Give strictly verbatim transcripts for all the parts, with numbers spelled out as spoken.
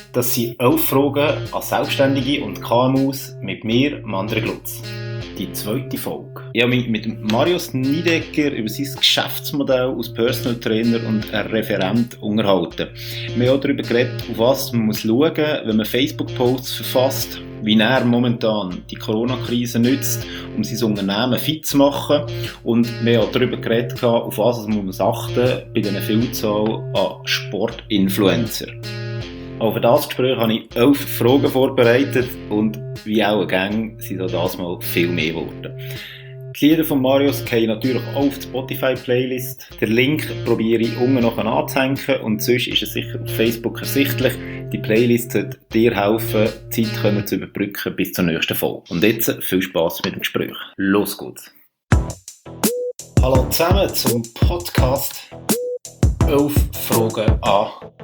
Das sind elf Fragen an Selbstständige und K M Us mit mir, Mandre Glutz. Die zweite Folge. Ich habe mich mit Marius Niedecker über sein Geschäftsmodell als Personal Trainer und ein Referent unterhalten. Wir haben auch darüber geredet, auf was man muss schauen, wenn man Facebook-Posts verfasst, wie er momentan die Corona-Krise nützt, um sein Unternehmen fit zu machen. Und wir haben auch darüber geredet, auf was man muss achten bei dieser Vielzahl an Sportinfluencer. Auch für das Gespräch habe ich elf Fragen vorbereitet und wie auch ein Gang sind auch das mal viel mehr geworden. Die Lieder von Marius gehen natürlich auch auf die Spotify-Playlist. Den Link probiere ich unten noch anzuhängen und sonst ist es sicher auf Facebook ersichtlich. Die Playlist sollte dir helfen, die Zeit können zu überbrücken bis zur nächsten Folge. Und jetzt viel Spass mit dem Gespräch. Los geht's! Hallo zusammen zum Podcast elf Fragen an.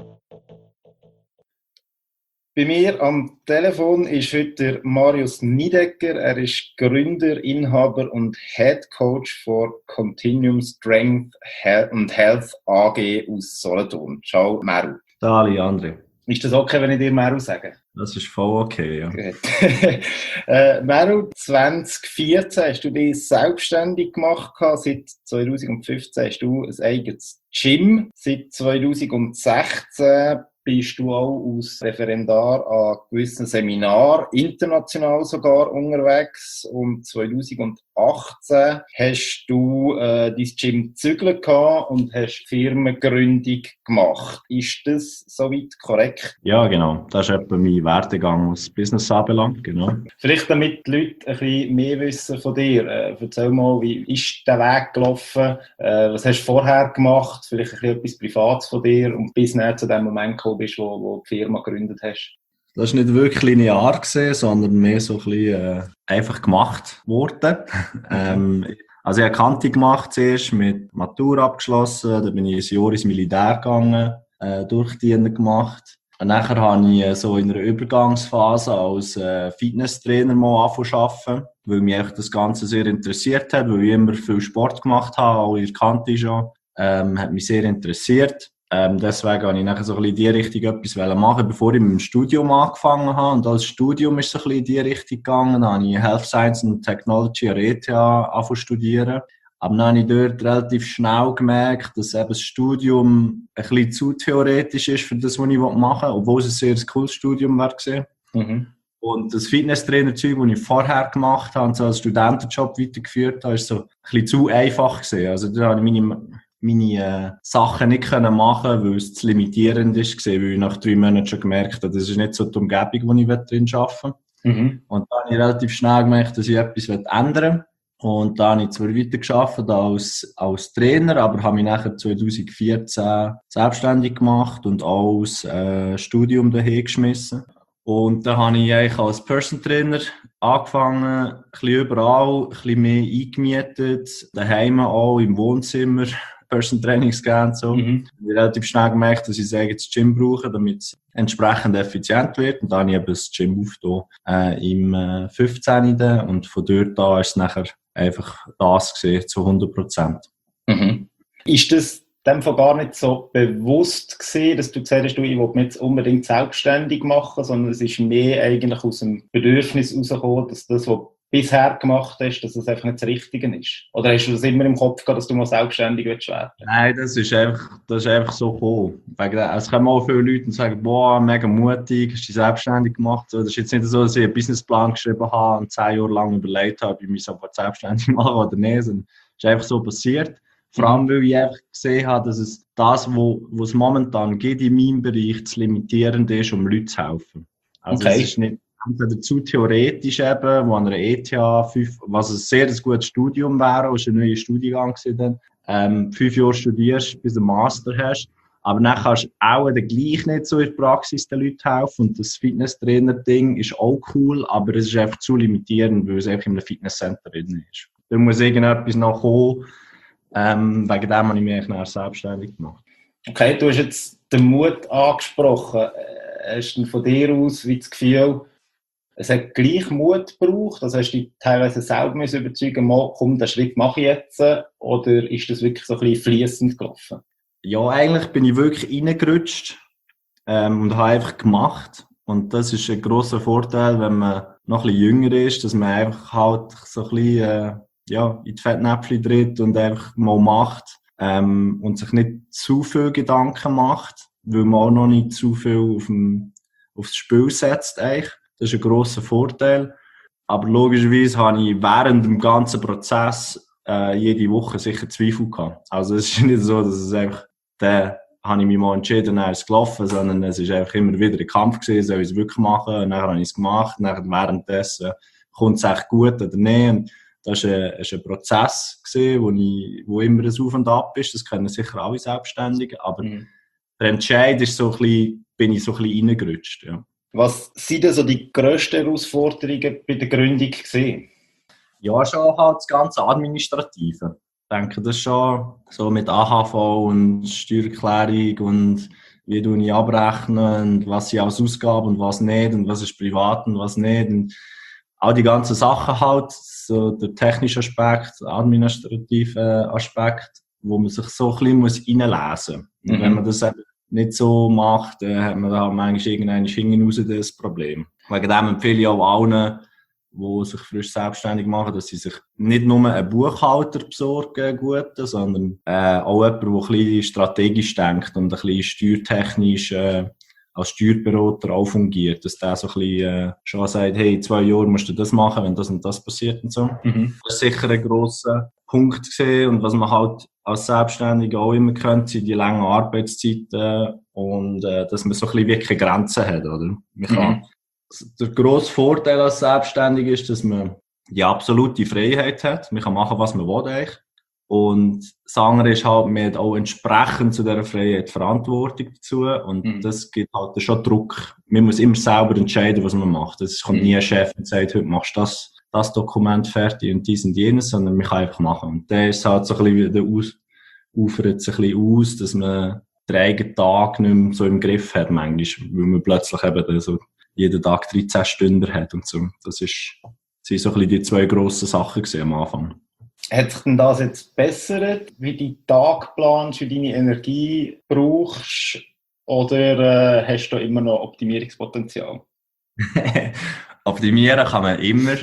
Bei mir am Telefon ist heute der Marius Niedecker. Er ist Gründer, Inhaber und Head Coach for Continuum Strength and Health A G aus Solothurn. Ciao, Meru. Dali, André. Ist das okay, wenn ich dir Meru sage? Das ist voll okay, ja. äh, Meru, zwanzig vierzehn hast du dich selbstständig gemacht. Seit zwanzig fünfzehn hast du ein eigenes Gym. Seit zwanzig sechzehn bist du auch als Referendar an gewissen Seminaren, international sogar unterwegs. Und zwanzig achtzehn hast du äh, dein Gym gezügelt gehabt und hast Firmengründung gemacht. Ist das soweit korrekt? Ja, genau. Das ist etwa mein Werdegang, was Business anbelangt, genau. Vielleicht damit die Leute ein bisschen mehr wissen von dir. Äh, erzähl mal, wie ist der Weg gelaufen? Äh, was hast du vorher gemacht? Vielleicht ein bisschen etwas Privates von dir und bis näher zu dem Moment gekommen bist, wo, wo du die Firma gegründet hast. Das war nicht wirklich linear gesehen, sondern mehr so ein bisschen äh, einfach gemacht worden. ähm, also ich habe Kante gemacht zuerst, mit Matura abgeschlossen, dann bin ich ein Jahr ins Militär gegangen, äh, Durchdienen gemacht. Und nachher habe ich äh, so in einer Übergangsphase als äh, Fitnesstrainer mal angefangen zu arbeiten, weil mich echt das Ganze sehr interessiert hat, weil ich immer viel Sport gemacht habe, auch in der Kante schon. Ähm, hat mich sehr interessiert. Ähm, deswegen habe ich nachher so ein bisschen in die Richtung etwas machen, bevor ich mit dem Studium angefangen habe. Und als Studium ist es so ein bisschen in die Richtung gegangen. Dann habe ich Health Science and Technology an der E T H angefangen zu studieren. Aber dann habe ich dort relativ schnell gemerkt, dass eben das Studium ein bisschen zu theoretisch ist für das, was ich machen will, obwohl es ein sehr cooles Studium war. Mhm. Und das Fitnesstrainer-Zeug, das ich vorher gemacht habe und so als Studentenjob weitergeführt habe, ist so ein bisschen zu einfach gewesen. Also da habe ich meine meine äh, Sachen nicht können machen, weil es zu limitierend ist, weil ich nach drei Monaten schon gemerkt habe, das ist nicht so die Umgebung, wo ich drin arbeiten will. Mhm. Und dann habe ich relativ schnell gemerkt, dass ich etwas ändern will. Und dann habe ich zwar weiter gearbeitet als, als Trainer, aber habe mich nachher zwanzig vierzehn selbstständig gemacht und auch das äh, Studium daheim geschmissen. Und dann habe ich eigentlich als Person Trainer angefangen, ein bisschen überall, ein bisschen mehr eingemietet, daheim auch, im Wohnzimmer. Person Trainings gegeben. So. Mhm. Ich habe relativ schnell gemerkt, dass ich ein eigenes Gym brauche, damit es entsprechend effizient wird. Und dann habe ich eben das Gym aufgetan, äh, im äh, fünfzehn. Und von dort an ist es nachher einfach das gesehen, zu hundert Prozent. Mhm. Ist das dem von gar nicht so bewusst gewesen, dass du gesagt hast, du, ich will mich jetzt unbedingt selbstständig machen, sondern es ist mehr eigentlich aus dem Bedürfnis herausgekommen, dass das, was bisher gemacht hast, dass das einfach nicht das Richtige ist? Oder hast du das immer im Kopf gehabt, dass du mal selbstständig werden willst? Nein, das ist einfach, das ist einfach so gekommen. Es kommen auch viele Leute und sagen, boah, mega mutig, hast du dich selbstständig gemacht. Das ist jetzt nicht so, dass ich einen Businessplan geschrieben habe und zehn Jahre lang überlegt habe, ob ich mich sofort selbstständig mache oder nicht. Es ist einfach so passiert. Vor allem, weil ich einfach gesehen habe, dass es das, was es momentan geht in meinem Bereich, zu limitierend ist, um Leuten zu helfen. Also okay. Es ist nicht entweder zu theoretisch eben, wo an einer E T H, fünf, was ein sehr gutes Studium wäre, was ein neuer Studiengang gewesen, ähm, fünf Jahre studierst, bis du einen Master hast, aber dann kannst du auch dann gleich nicht so in der Praxis den Leuten helfen und das Fitnesstrainer-Ding ist auch cool, aber es ist einfach zu limitierend, weil es einfach in einem Fitnesscenter drin ist. Da muss irgendetwas noch kommen, ähm, wegen dem habe ich mich eigentlich selbstständig gemacht. Okay, du hast jetzt den Mut angesprochen. Hast du von dir aus wie das Gefühl, es hat gleich Mut gebraucht, also hast du dich teilweise selber überzeugen müssen, komm, den Schritt mache ich jetzt, oder ist das wirklich so ein bisschen fliessend gelaufen? Ja, eigentlich bin ich wirklich reingerutscht. ähm, und habe einfach gemacht. Und das ist ein grosser Vorteil, wenn man noch ein bisschen jünger ist, dass man einfach halt so ein bisschen äh, ja, in die Fettnäpfchen tritt und einfach mal macht ähm, und sich nicht zu viel Gedanken macht, weil man auch noch nicht zu viel auf dem, aufs Spiel setzt eigentlich. Das ist ein grosser Vorteil. Aber logischerweise habe ich während dem ganzen Prozess äh, jede Woche sicher Zweifel gehabt. Also es ist nicht so, dass es einfach, da habe ich mich mal entschieden, dann ist es gelaufen, sondern es ist einfach immer wieder ein Kampf gewesen, soll ich es wirklich machen, und dann habe ich es gemacht, und dann währenddessen kommt es echt gut oder nicht. Und das war ein, ein Prozess gewesen, wo, ich, wo immer ein Auf und Ab ist, das können sicher alle Selbstständigen, aber mhm. der Entscheid ist so ein bisschen, bin ich so ein bisschen reingerutscht, ja. Was sind denn so die grössten Herausforderungen bei der Gründung gewesen? Ja, schon halt das ganze Administrative. Ich denke, das schon so mit A H V und Steuererklärung und wie du ich abrechne und was ich als Ausgabe und was nicht und was ist privat und was nicht. Und auch die ganzen Sachen halt, so der technische Aspekt, der administrative Aspekt, wo man sich so ein bisschen reinlesen muss. Und mhm. wenn man das eben nicht so macht, dann hat man da manchmal irgendein hinten raus das Problem. Wegen dem empfehle ich auch allen, die sich frisch selbstständig machen, dass sie sich nicht nur einen Buchhalter besorgen, guten, sondern äh, auch jemanden, der ein bisschen strategisch denkt und ein bisschen steuertechnisch äh, als Steuerberater auch fungiert, dass der so ein bisschen äh, schon sagt, hey, in zwei Jahren musst du das machen, wenn das und das passiert und so. Mhm. Das ist sicher ein grosser Punkt gewesen. Und was man halt als Selbstständiger auch immer kennt, sind die langen Arbeitszeiten und äh, dass man so ein bisschen wirklich Grenzen hat, oder? Man kann, mhm. Der grosse Vorteil als Selbstständiger ist, dass man die absolute Freiheit hat. Man kann machen, was man will eigentlich. Und das andere ist halt, man hat auch entsprechend zu dieser Freiheit Verantwortung dazu. Und mhm. das gibt halt schon Druck. Man muss immer selber entscheiden, was man macht. Es kommt mhm. nie ein Chef und sagt, heute machst du das, das Dokument fertig und dies und jenes, sondern man kann einfach machen. Und der ist halt so ein bisschen, der aus, ufert sich ein bisschen aus, dass man den eigenen Tag nicht mehr so im Griff hat manchmal, weil man plötzlich eben so jeden Tag dreizehn Stunden hat und so. Das ist, das sind so ein bisschen die zwei grossen Sachen gewesen am Anfang. Hat sich denn das jetzt bessert, wie du den Tag planst, wie deine Energie brauchst, oder äh, hast du immer noch Optimierungspotenzial? Optimieren kann man immer,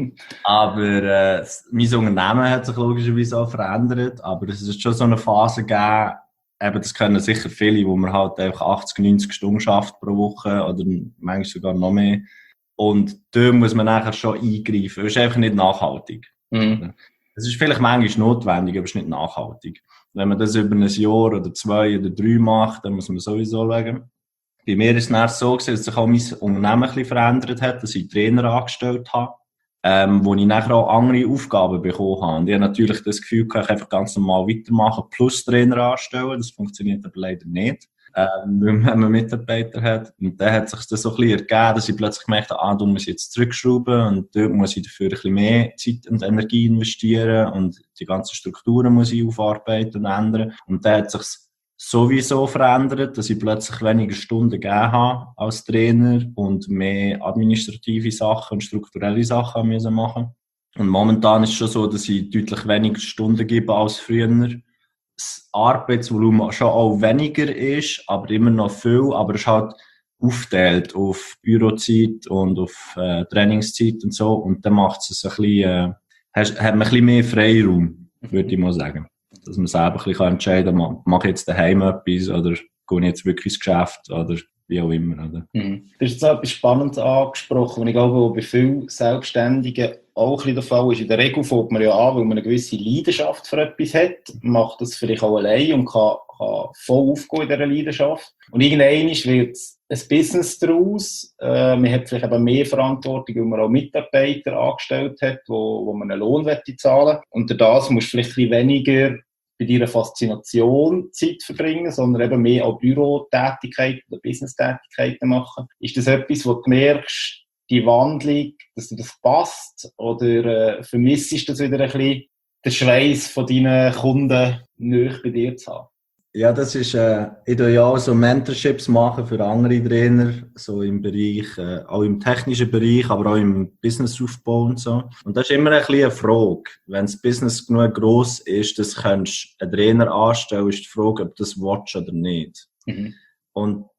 aber äh, mein Unternehmen hat sich logischerweise auch verändert, aber es ist schon so eine Phase gegeben, eben, das können sicher viele, wo man halt einfach achtzig, neunzig Stunden schafft pro Woche oder manchmal sogar noch mehr. Und da muss man nachher schon eingreifen. Das ist einfach nicht nachhaltig. Mhm. Es ist vielleicht manchmal notwendig, aber es ist nicht nachhaltig. Wenn man das über ein Jahr oder zwei oder drei macht, dann muss man sowieso schauen. Bei mir ist es dann so gewesen, dass sich auch mein Unternehmen ein bisschen verändert hat, dass ich Trainer angestellt habe, ähm, wo ich nachher auch andere Aufgaben bekommen habe. Und ich habe natürlich das Gefühl, ich kann einfach ganz normal weitermachen, plus Trainer anstellen. Das funktioniert aber leider nicht, ähm, wenn man Mitarbeiter hat. Und dann hat sich das so ein bisschen ergeben, dass ich plötzlich gemerkt habe, ah, du musst jetzt zurückschrauben und dort muss ich dafür ein bisschen mehr Zeit und Energie investieren und die ganzen Strukturen muss ich aufarbeiten und ändern. Und dann hat sich sowieso verändert, dass ich plötzlich weniger Stunden gegeben habe als Trainer und mehr administrative Sachen und strukturelle Sachen müssen machen. Und momentan ist es schon so, dass ich deutlich weniger Stunden gebe als früher. Das Arbeitsvolumen schon auch weniger ist, aber immer noch viel, aber es ist halt aufgeteilt auf Bürozeit und auf äh, Trainingszeit und so. Und dann macht es ein bisschen, äh, hat, hat man ein bisschen mehr Freiraum, würde ich mal sagen. Dass man selber ein bisschen entscheiden kann, mache ich jetzt daheim etwas oder gehe ich jetzt wirklich ins Geschäft oder wie auch immer. Oder? Mhm. Du hast jetzt etwas Spannendes angesprochen, und ich glaube, bei vielen Selbstständigen auch ein bisschen der Fall ist. In der Regel fängt man ja an, weil man eine gewisse Leidenschaft für etwas hat, macht das vielleicht auch allein und kann, kann voll aufgehen in dieser Leidenschaft. Und irgendwann wird ein Business daraus. Äh, man hat vielleicht eben mehr Verantwortung, weil man auch Mitarbeiter angestellt hat, wo, wo man einen Lohn zahlen will. Und durch das musst du vielleicht ein bisschen weniger bei deiner Faszination Zeit verbringen, sondern eben mehr auch Bürotätigkeiten oder Business-Tätigkeiten machen. Ist das etwas, wo du merkst, die Wandlung, dass dir das passt? Oder äh, vermisst du das wieder ein bisschen, den Schweiß von deinen Kunden nahe bei dir zu haben? Ja, das ist, äh, ich tue ja auch so Mentorships machen für andere Trainer, so im Bereich, äh, auch im technischen Bereich, aber auch im Businessaufbau und so. Und das ist immer ein bisschen eine Frage. Wenn das Business genug gross ist, dass du einen Trainer anstellen, ist die Frage, ob du das willst oder nicht. Mhm. Und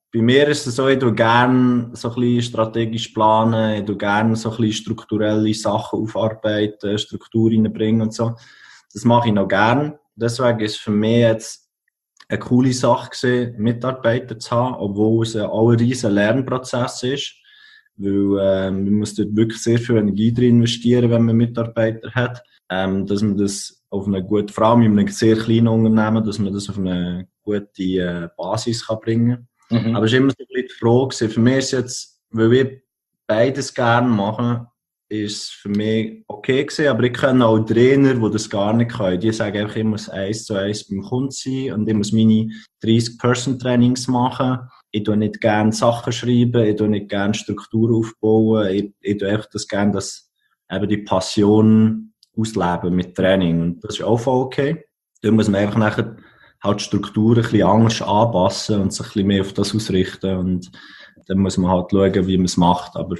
bei mir ist es so, ich tue gerne so ein bisschen strategisch planen, ich tue gerne so ein bisschen strukturelle Sachen aufarbeiten, Struktur reinbringen und so. Das mache ich noch gerne. Deswegen ist es für mich jetzt eine coole Sache gewesen, Mitarbeiter zu haben, obwohl es auch ein riesen Lernprozess ist. Weil äh, man muss dort wirklich sehr viel Energie drin investieren, wenn man Mitarbeiter hat. Ähm, dass man das auf eine gute, vor allem in einem sehr kleinen Unternehmen, dass man das auf eine gute äh, Basis kann bringen kann. Mhm. Aber es ist immer so ein bisschen die Frage, für mich ist jetzt, weil wir beides gerne machen, ist es für mich okay gewesen, aber ich kenne auch Trainer, die das gar nicht können. Die sagen einfach, ich muss eins zu eins beim Kunden sein und ich muss meine dreißig-Person-Trainings machen. Ich tue nicht gerne Sachen schreiben, ich tue nicht gerne Struktur aufbauen, ich, ich tue einfach das gerne, dass eben die Passion ausleben mit Training. Und das ist auch voll okay. Da muss man einfach nachher halt die Struktur ein bisschen anders anpassen und sich ein bisschen mehr auf das ausrichten. Und dann muss man halt schauen, wie man es macht. Aber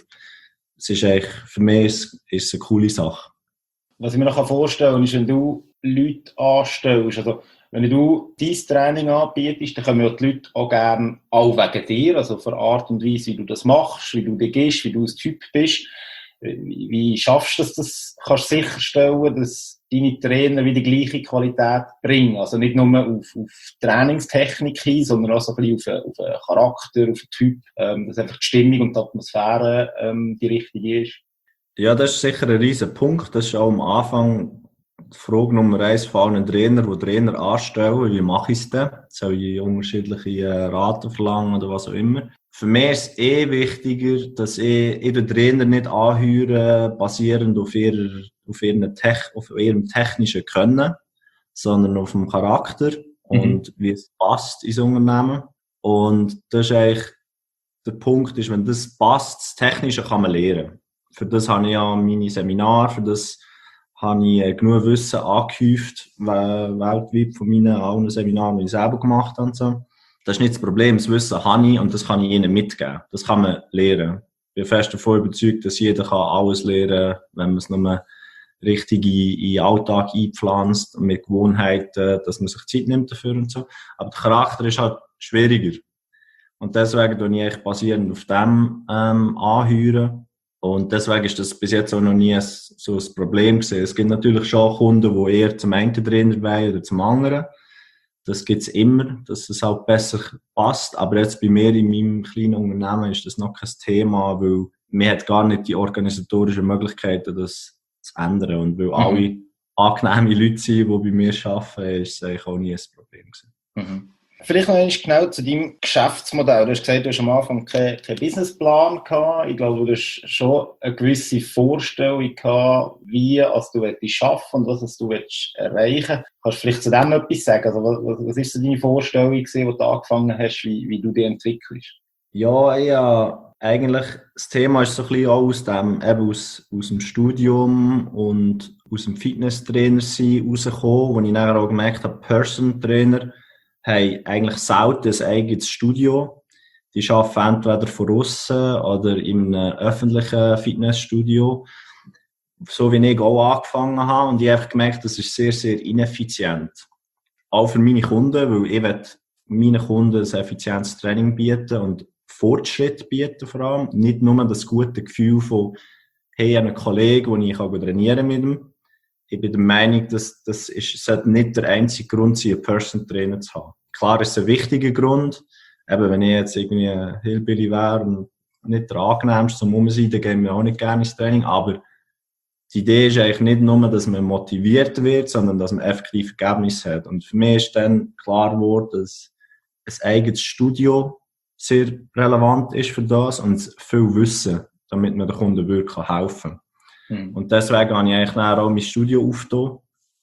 es ist eigentlich, für mich ist, ist es eine coole Sache. Was ich mir noch vorstellen kann, ist, wenn du Leute anstellst, also wenn du dein Training anbietest, dann kommen ja die Leute auch gerne auch wegen dir, also für Art und Weise, wie du das machst, wie du dich gehst, wie du ein Typ bist. Wie, wie schaffst du das, das kannst du sicherstellen, dass deine Trainer wieder die gleiche Qualität bringen? Also nicht nur auf, auf Trainingstechnik hin, sondern auch so ein bisschen auf, auf einen Charakter, auf einen Typ, ähm, dass einfach die Stimmung und die Atmosphäre ähm, die richtige ist. Ja, das ist sicher ein riesen Punkt. Das ist auch am Anfang die Frage Nummer eins von allen Trainer, die Trainer anstellen. Wie mache ich es denn? Soll ich unterschiedliche Raten verlangen oder was auch immer? Für mich ist es eh wichtiger, dass ich, ich den Trainer nicht anhöre, basierend auf, ihrer, auf, ihren Tech, auf ihrem technischen Können, sondern auf dem Charakter und mhm. wie es passt ins Unternehmen. Und das ist eigentlich der Punkt, ist, wenn das passt, das Technische kann man lernen. Für das habe ich ja meine Seminare, für das habe ich genug Wissen angehäuft, weltweit von meinen allen Seminaren, die ich selber gemacht habe und so. Das ist nicht das Problem, das Wissen habe ich und das kann ich ihnen mitgeben. Das kann man lernen. Ich bin fest davon überzeugt, dass jeder kann alles lernen kann, wenn man es nur richtig in, in den Alltag einpflanzt und mit Gewohnheiten, dass man sich Zeit nimmt dafür und so. Aber der Charakter ist halt schwieriger. Und deswegen tue ich eigentlich basierend auf dem ähm, anheuern. Und deswegen ist das bis jetzt auch noch nie so ein Problem gewesen. Es gibt natürlich schon Kunden, die eher zum einen Trainer wollen oder zum anderen. Das gibt's immer, dass es halt besser passt. Aber jetzt bei mir in meinem kleinen Unternehmen ist das noch kein Thema, weil man hat gar nicht die organisatorischen Möglichkeiten, das zu ändern. Und weil mhm. alle angenehme Leute sind, die bei mir arbeiten, ist es eigentlich auch nie ein Problem gewesen. Mhm. Vielleicht noch einmal genau zu deinem Geschäftsmodell. Du hast gesagt, du hast am Anfang keinen kein Businessplan gehabt. Ich glaube, du hast schon eine gewisse Vorstellung gehabt, wie also du willst arbeiten und was du willst erreichen. Kannst du vielleicht zu dem etwas sagen? Also, was, was ist so deine Vorstellung gewesen, wo du angefangen hast, wie, wie du dich entwickelst? Ja, ja, eigentlich, das Thema ist so ein bisschen auch aus dem, eben aus, aus dem Studium und aus dem Fitnesstrainer sein rausgekommen, wo ich nachher auch gemerkt habe, Personal Trainer haben eigentlich selten ein eigenes Studio. Die arbeiten entweder von aussen oder in einem öffentlichen Fitnessstudio. So wie ich auch angefangen habe. Und ich habe gemerkt, das ist sehr, sehr ineffizient. Auch für meine Kunden, weil ich will meinen Kunden ein effizientes Training bieten und Fortschritt bieten vor allem. Nicht nur das gute Gefühl von, hey, ich habe einen Kollegen, den ich trainieren mit ihm. Ich bin der Meinung, dass das ist, sollte nicht der einzige Grund sein, einen Personal Trainer zu haben. Klar ist es ein wichtiger Grund. Eben, wenn ich jetzt irgendwie ein Hillbilly wäre und nicht der angenehmste zum Umsein, dann gehen wir auch nicht gerne ins Training. Aber die Idee ist eigentlich nicht nur, dass man motiviert wird, sondern dass man effektiv Ergebnisse hat. Und für mich ist dann klar geworden, dass ein eigenes Studio sehr relevant ist für das und viel Wissen, damit man den Kunden wirklich helfen kann. Mhm. Und deswegen habe ich eigentlich auch mein Studio aufgetan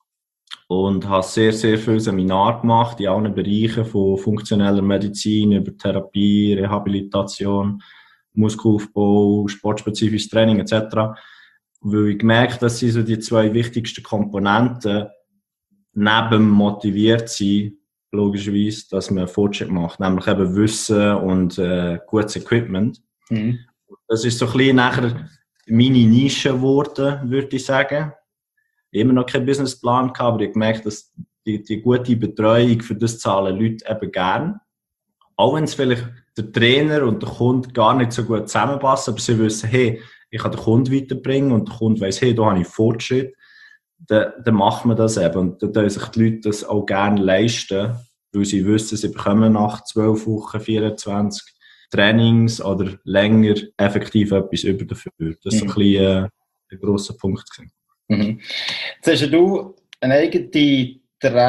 und habe sehr, sehr viele Seminare gemacht in allen Bereichen, von funktioneller Medizin über Therapie, Rehabilitation, Muskelaufbau, sportspezifisches Training et cetera. Weil ich gemerkt habe, das sind so die zwei wichtigsten Komponenten, neben motiviert sein, logischerweise, dass man Fortschritt macht, nämlich eben Wissen und äh, gutes Equipment. Mhm. Das ist so ein bisschen nachher meine Nische geworden, würde ich sagen. Immer noch keinen Businessplan gehabt, aber ich habe gemerkt, dass die, die gute Betreuung, für das zahlen Leute eben gern. Auch wenn es vielleicht der Trainer und der Kunde gar nicht so gut zusammenpassen, aber sie wissen, hey, ich kann den Kunden weiterbringen und der Kunde weiss, hey, da habe ich Fortschritt, dann, dann macht man das eben. Und dann können sich die Leute das auch gerne leisten, weil sie wissen, sie bekommen nach zwölf Wochen, vierundzwanzig Trainings oder länger effektiv etwas über dafür. Das ist mhm. so ein bisschen äh, ein grosser Punkt gewesen. Mhm. Jetzt hast du eine eigene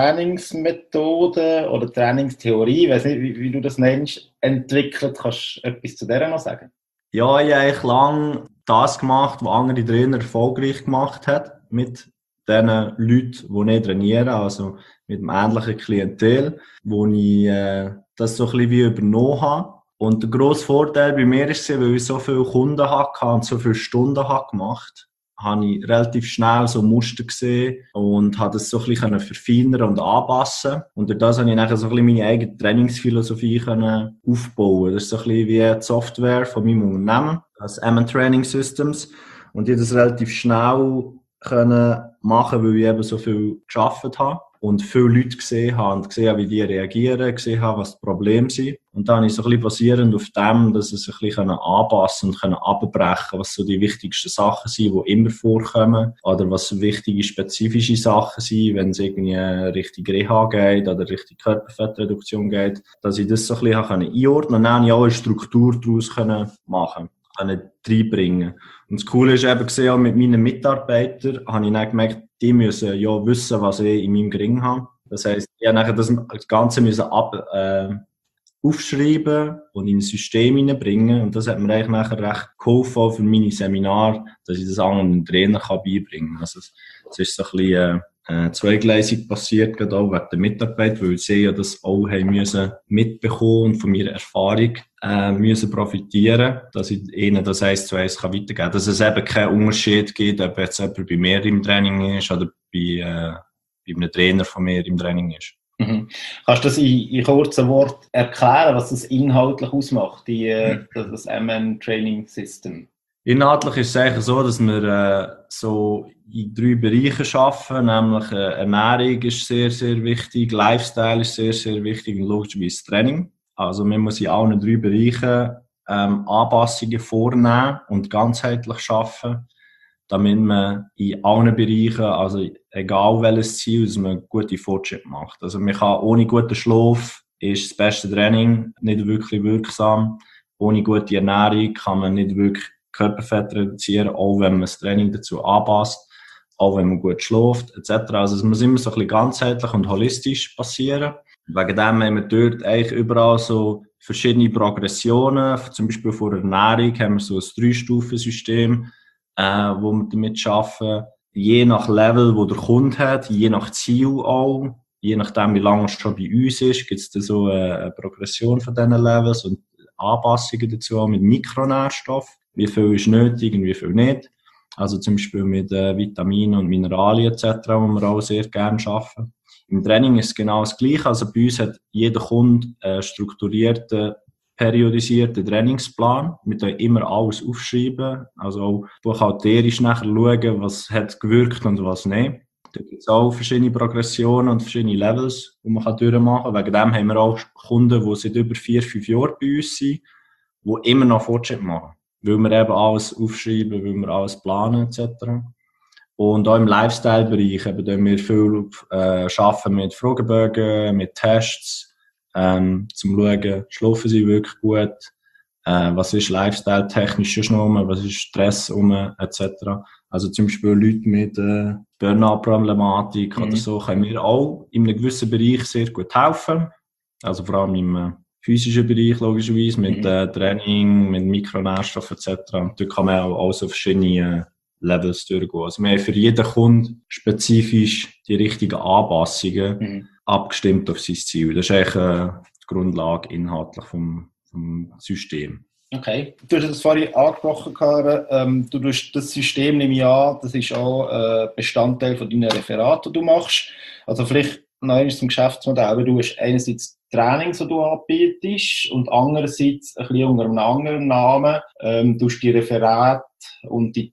Trainingsmethode oder Trainingstheorie, ich weiss nicht, wie, wie du das nennst, entwickelt. Kannst du etwas zu der noch sagen? Ja, ich habe eigentlich lange das gemacht, was andere Trainer erfolgreich gemacht haben, mit den Leuten, die nicht trainieren, also mit einem ähnlichen Klientel, wo ich äh, das so ein bisschen wie übernommen habe. Und der grosse Vorteil bei mir ist, weil ich so viele Kunden hatte und so viele Stunden habe gemacht habe ich relativ schnell so Muster gesehen und habe das so ein bisschen verfeinern und anpassen. Und durch das habe ich nachher so ein bisschen meine eigene Trainingsphilosophie können aufbauen. Das ist so ein bisschen wie die Software von meinem Unternehmen, das M N Training Systems. Und ich habe das relativ schnell können machen, weil ich eben so viel gearbeitet habe und viele Leute gesehen habe und gesehen habe, wie die reagieren, gesehen habe, was die Probleme sind. Und dann habe ich so ein bisschen basierend auf dem, dass sie sich ein bisschen anpassen und abbrechen, was so die wichtigsten Sachen sind, die immer vorkommen, oder was wichtige spezifische Sachen sind, wenn es irgendwie Richtung Reha geht oder Richtung Körperfettreduktion geht, dass ich das so ein bisschen einordnen konnte und dann habe ich auch eine Struktur daraus machen können, reinbringen. Und das Coole ist eben gesehen, auch mit meinen Mitarbeitern habe ich dann gemerkt, die müssen ja wissen, was ich in meinem Gring habe. Das heisst, ich musste das, das Ganze müssen ab, äh, aufschreiben und in ein System hineinbringen. Und das hat mir eigentlich nachher recht geholfen, auch für meine Seminare, dass ich das anderen Trainer kann beibringen kann. Also, es ist so ein bisschen, äh, zweigleisig passiert, gerade auch wegen der Mitarbeit, weil sie ja das auch haben müssen mitbekommen und von meiner Erfahrung, äh, müssen profitieren, dass ich ihnen das eins zu eins weitergeben kann. Dass es eben keinen Unterschied gibt, ob jetzt jemand bei mir im Training ist oder bei, äh, bei einem Trainer von mir im Training ist. Mhm. Kannst du das in, in kurzen Worten erklären, was das inhaltlich ausmacht, die, mhm. das M N Training System? Inhaltlich ist es eigentlich so, dass wir äh, so in drei Bereichen arbeiten, nämlich äh, Ernährung ist sehr, sehr wichtig, Lifestyle ist sehr, sehr wichtig und logischerweise Training. Also man muss in allen drei Bereichen ähm, Anpassungen vornehmen und ganzheitlich arbeiten, damit man in allen Bereichen, also egal welches Ziel, dass man gute Fortschritte macht. Also man kann ohne guten Schlaf ist das beste Training nicht wirklich wirksam. Ohne gute Ernährung kann man nicht wirklich Körperfett reduzieren, auch wenn man das Training dazu anpasst, auch wenn man gut schläft, et cetera. Also es muss immer so ein bisschen ganzheitlich und holistisch passieren. Wegen dem haben wir dort eigentlich überall so verschiedene Progressionen. Zum Beispiel vor der Ernährung haben wir so ein Drei-Stufen-System, äh, wo wir damit arbeiten. Je nach Level, wo der Kunde hat, je nach Ziel auch, je nachdem, wie lange es schon bei uns ist, gibt es da so eine Progression von diesen Levels und Anpassungen dazu auch mit Mikronährstoffen. Wie viel ist nötig und wie viel nicht. Also zum Beispiel mit äh, Vitaminen und Mineralien et cetera, wo wir auch sehr gerne arbeiten. Im Training ist es genau das Gleiche. Also bei uns hat jeder Kunde einen strukturierten, periodisierten Trainingsplan. Wir können immer alles aufschreiben. Also auch buchhalterisch nachher schauen, was hat gewirkt und was nicht. Da gibt es auch verschiedene Progressionen und verschiedene Levels, die man durchmachen kann. Wegen dem haben wir auch Kunden, die seit über vier, fünf Jahren bei uns sind, die immer noch Fortschritt machen. Weil wir eben alles aufschreiben, weil wir alles planen et cetera. Und auch im Lifestyle-Bereich eben wir viel äh, arbeiten mit Fragebögen, mit Tests, ähm, zum schauen, schlafen sie wirklich gut, äh, was ist Lifestyle-technisch schon rum, was ist Stress rum, et cetera. Also zum Beispiel Leute mit äh, Burnout-Problematik mhm. oder so können wir auch in einem gewissen Bereich sehr gut helfen. Also vor allem im äh, physischen Bereich logischerweise, mit äh, Training, mit Mikronährstoffen et cetera. Und dort kann man auch, auch so verschiedene äh, Levels durchgehen. Also wir haben für jeden Kunden spezifisch die richtigen Anpassungen mhm. abgestimmt auf sein Ziel. Das ist eigentlich äh, die Grundlage inhaltlich vom, vom System. Okay. Du hast es vorhin angesprochen, Karen. Ähm, du tust das System, nehme ich an, das ist auch äh, Bestandteil von deinen Referaten, die du machst. Also vielleicht noch einmal zum Geschäftsmodell. Du hast einerseits Trainings, die du anbietest und andererseits ein bisschen unter einem anderen Namen ähm, du hast die Referate und die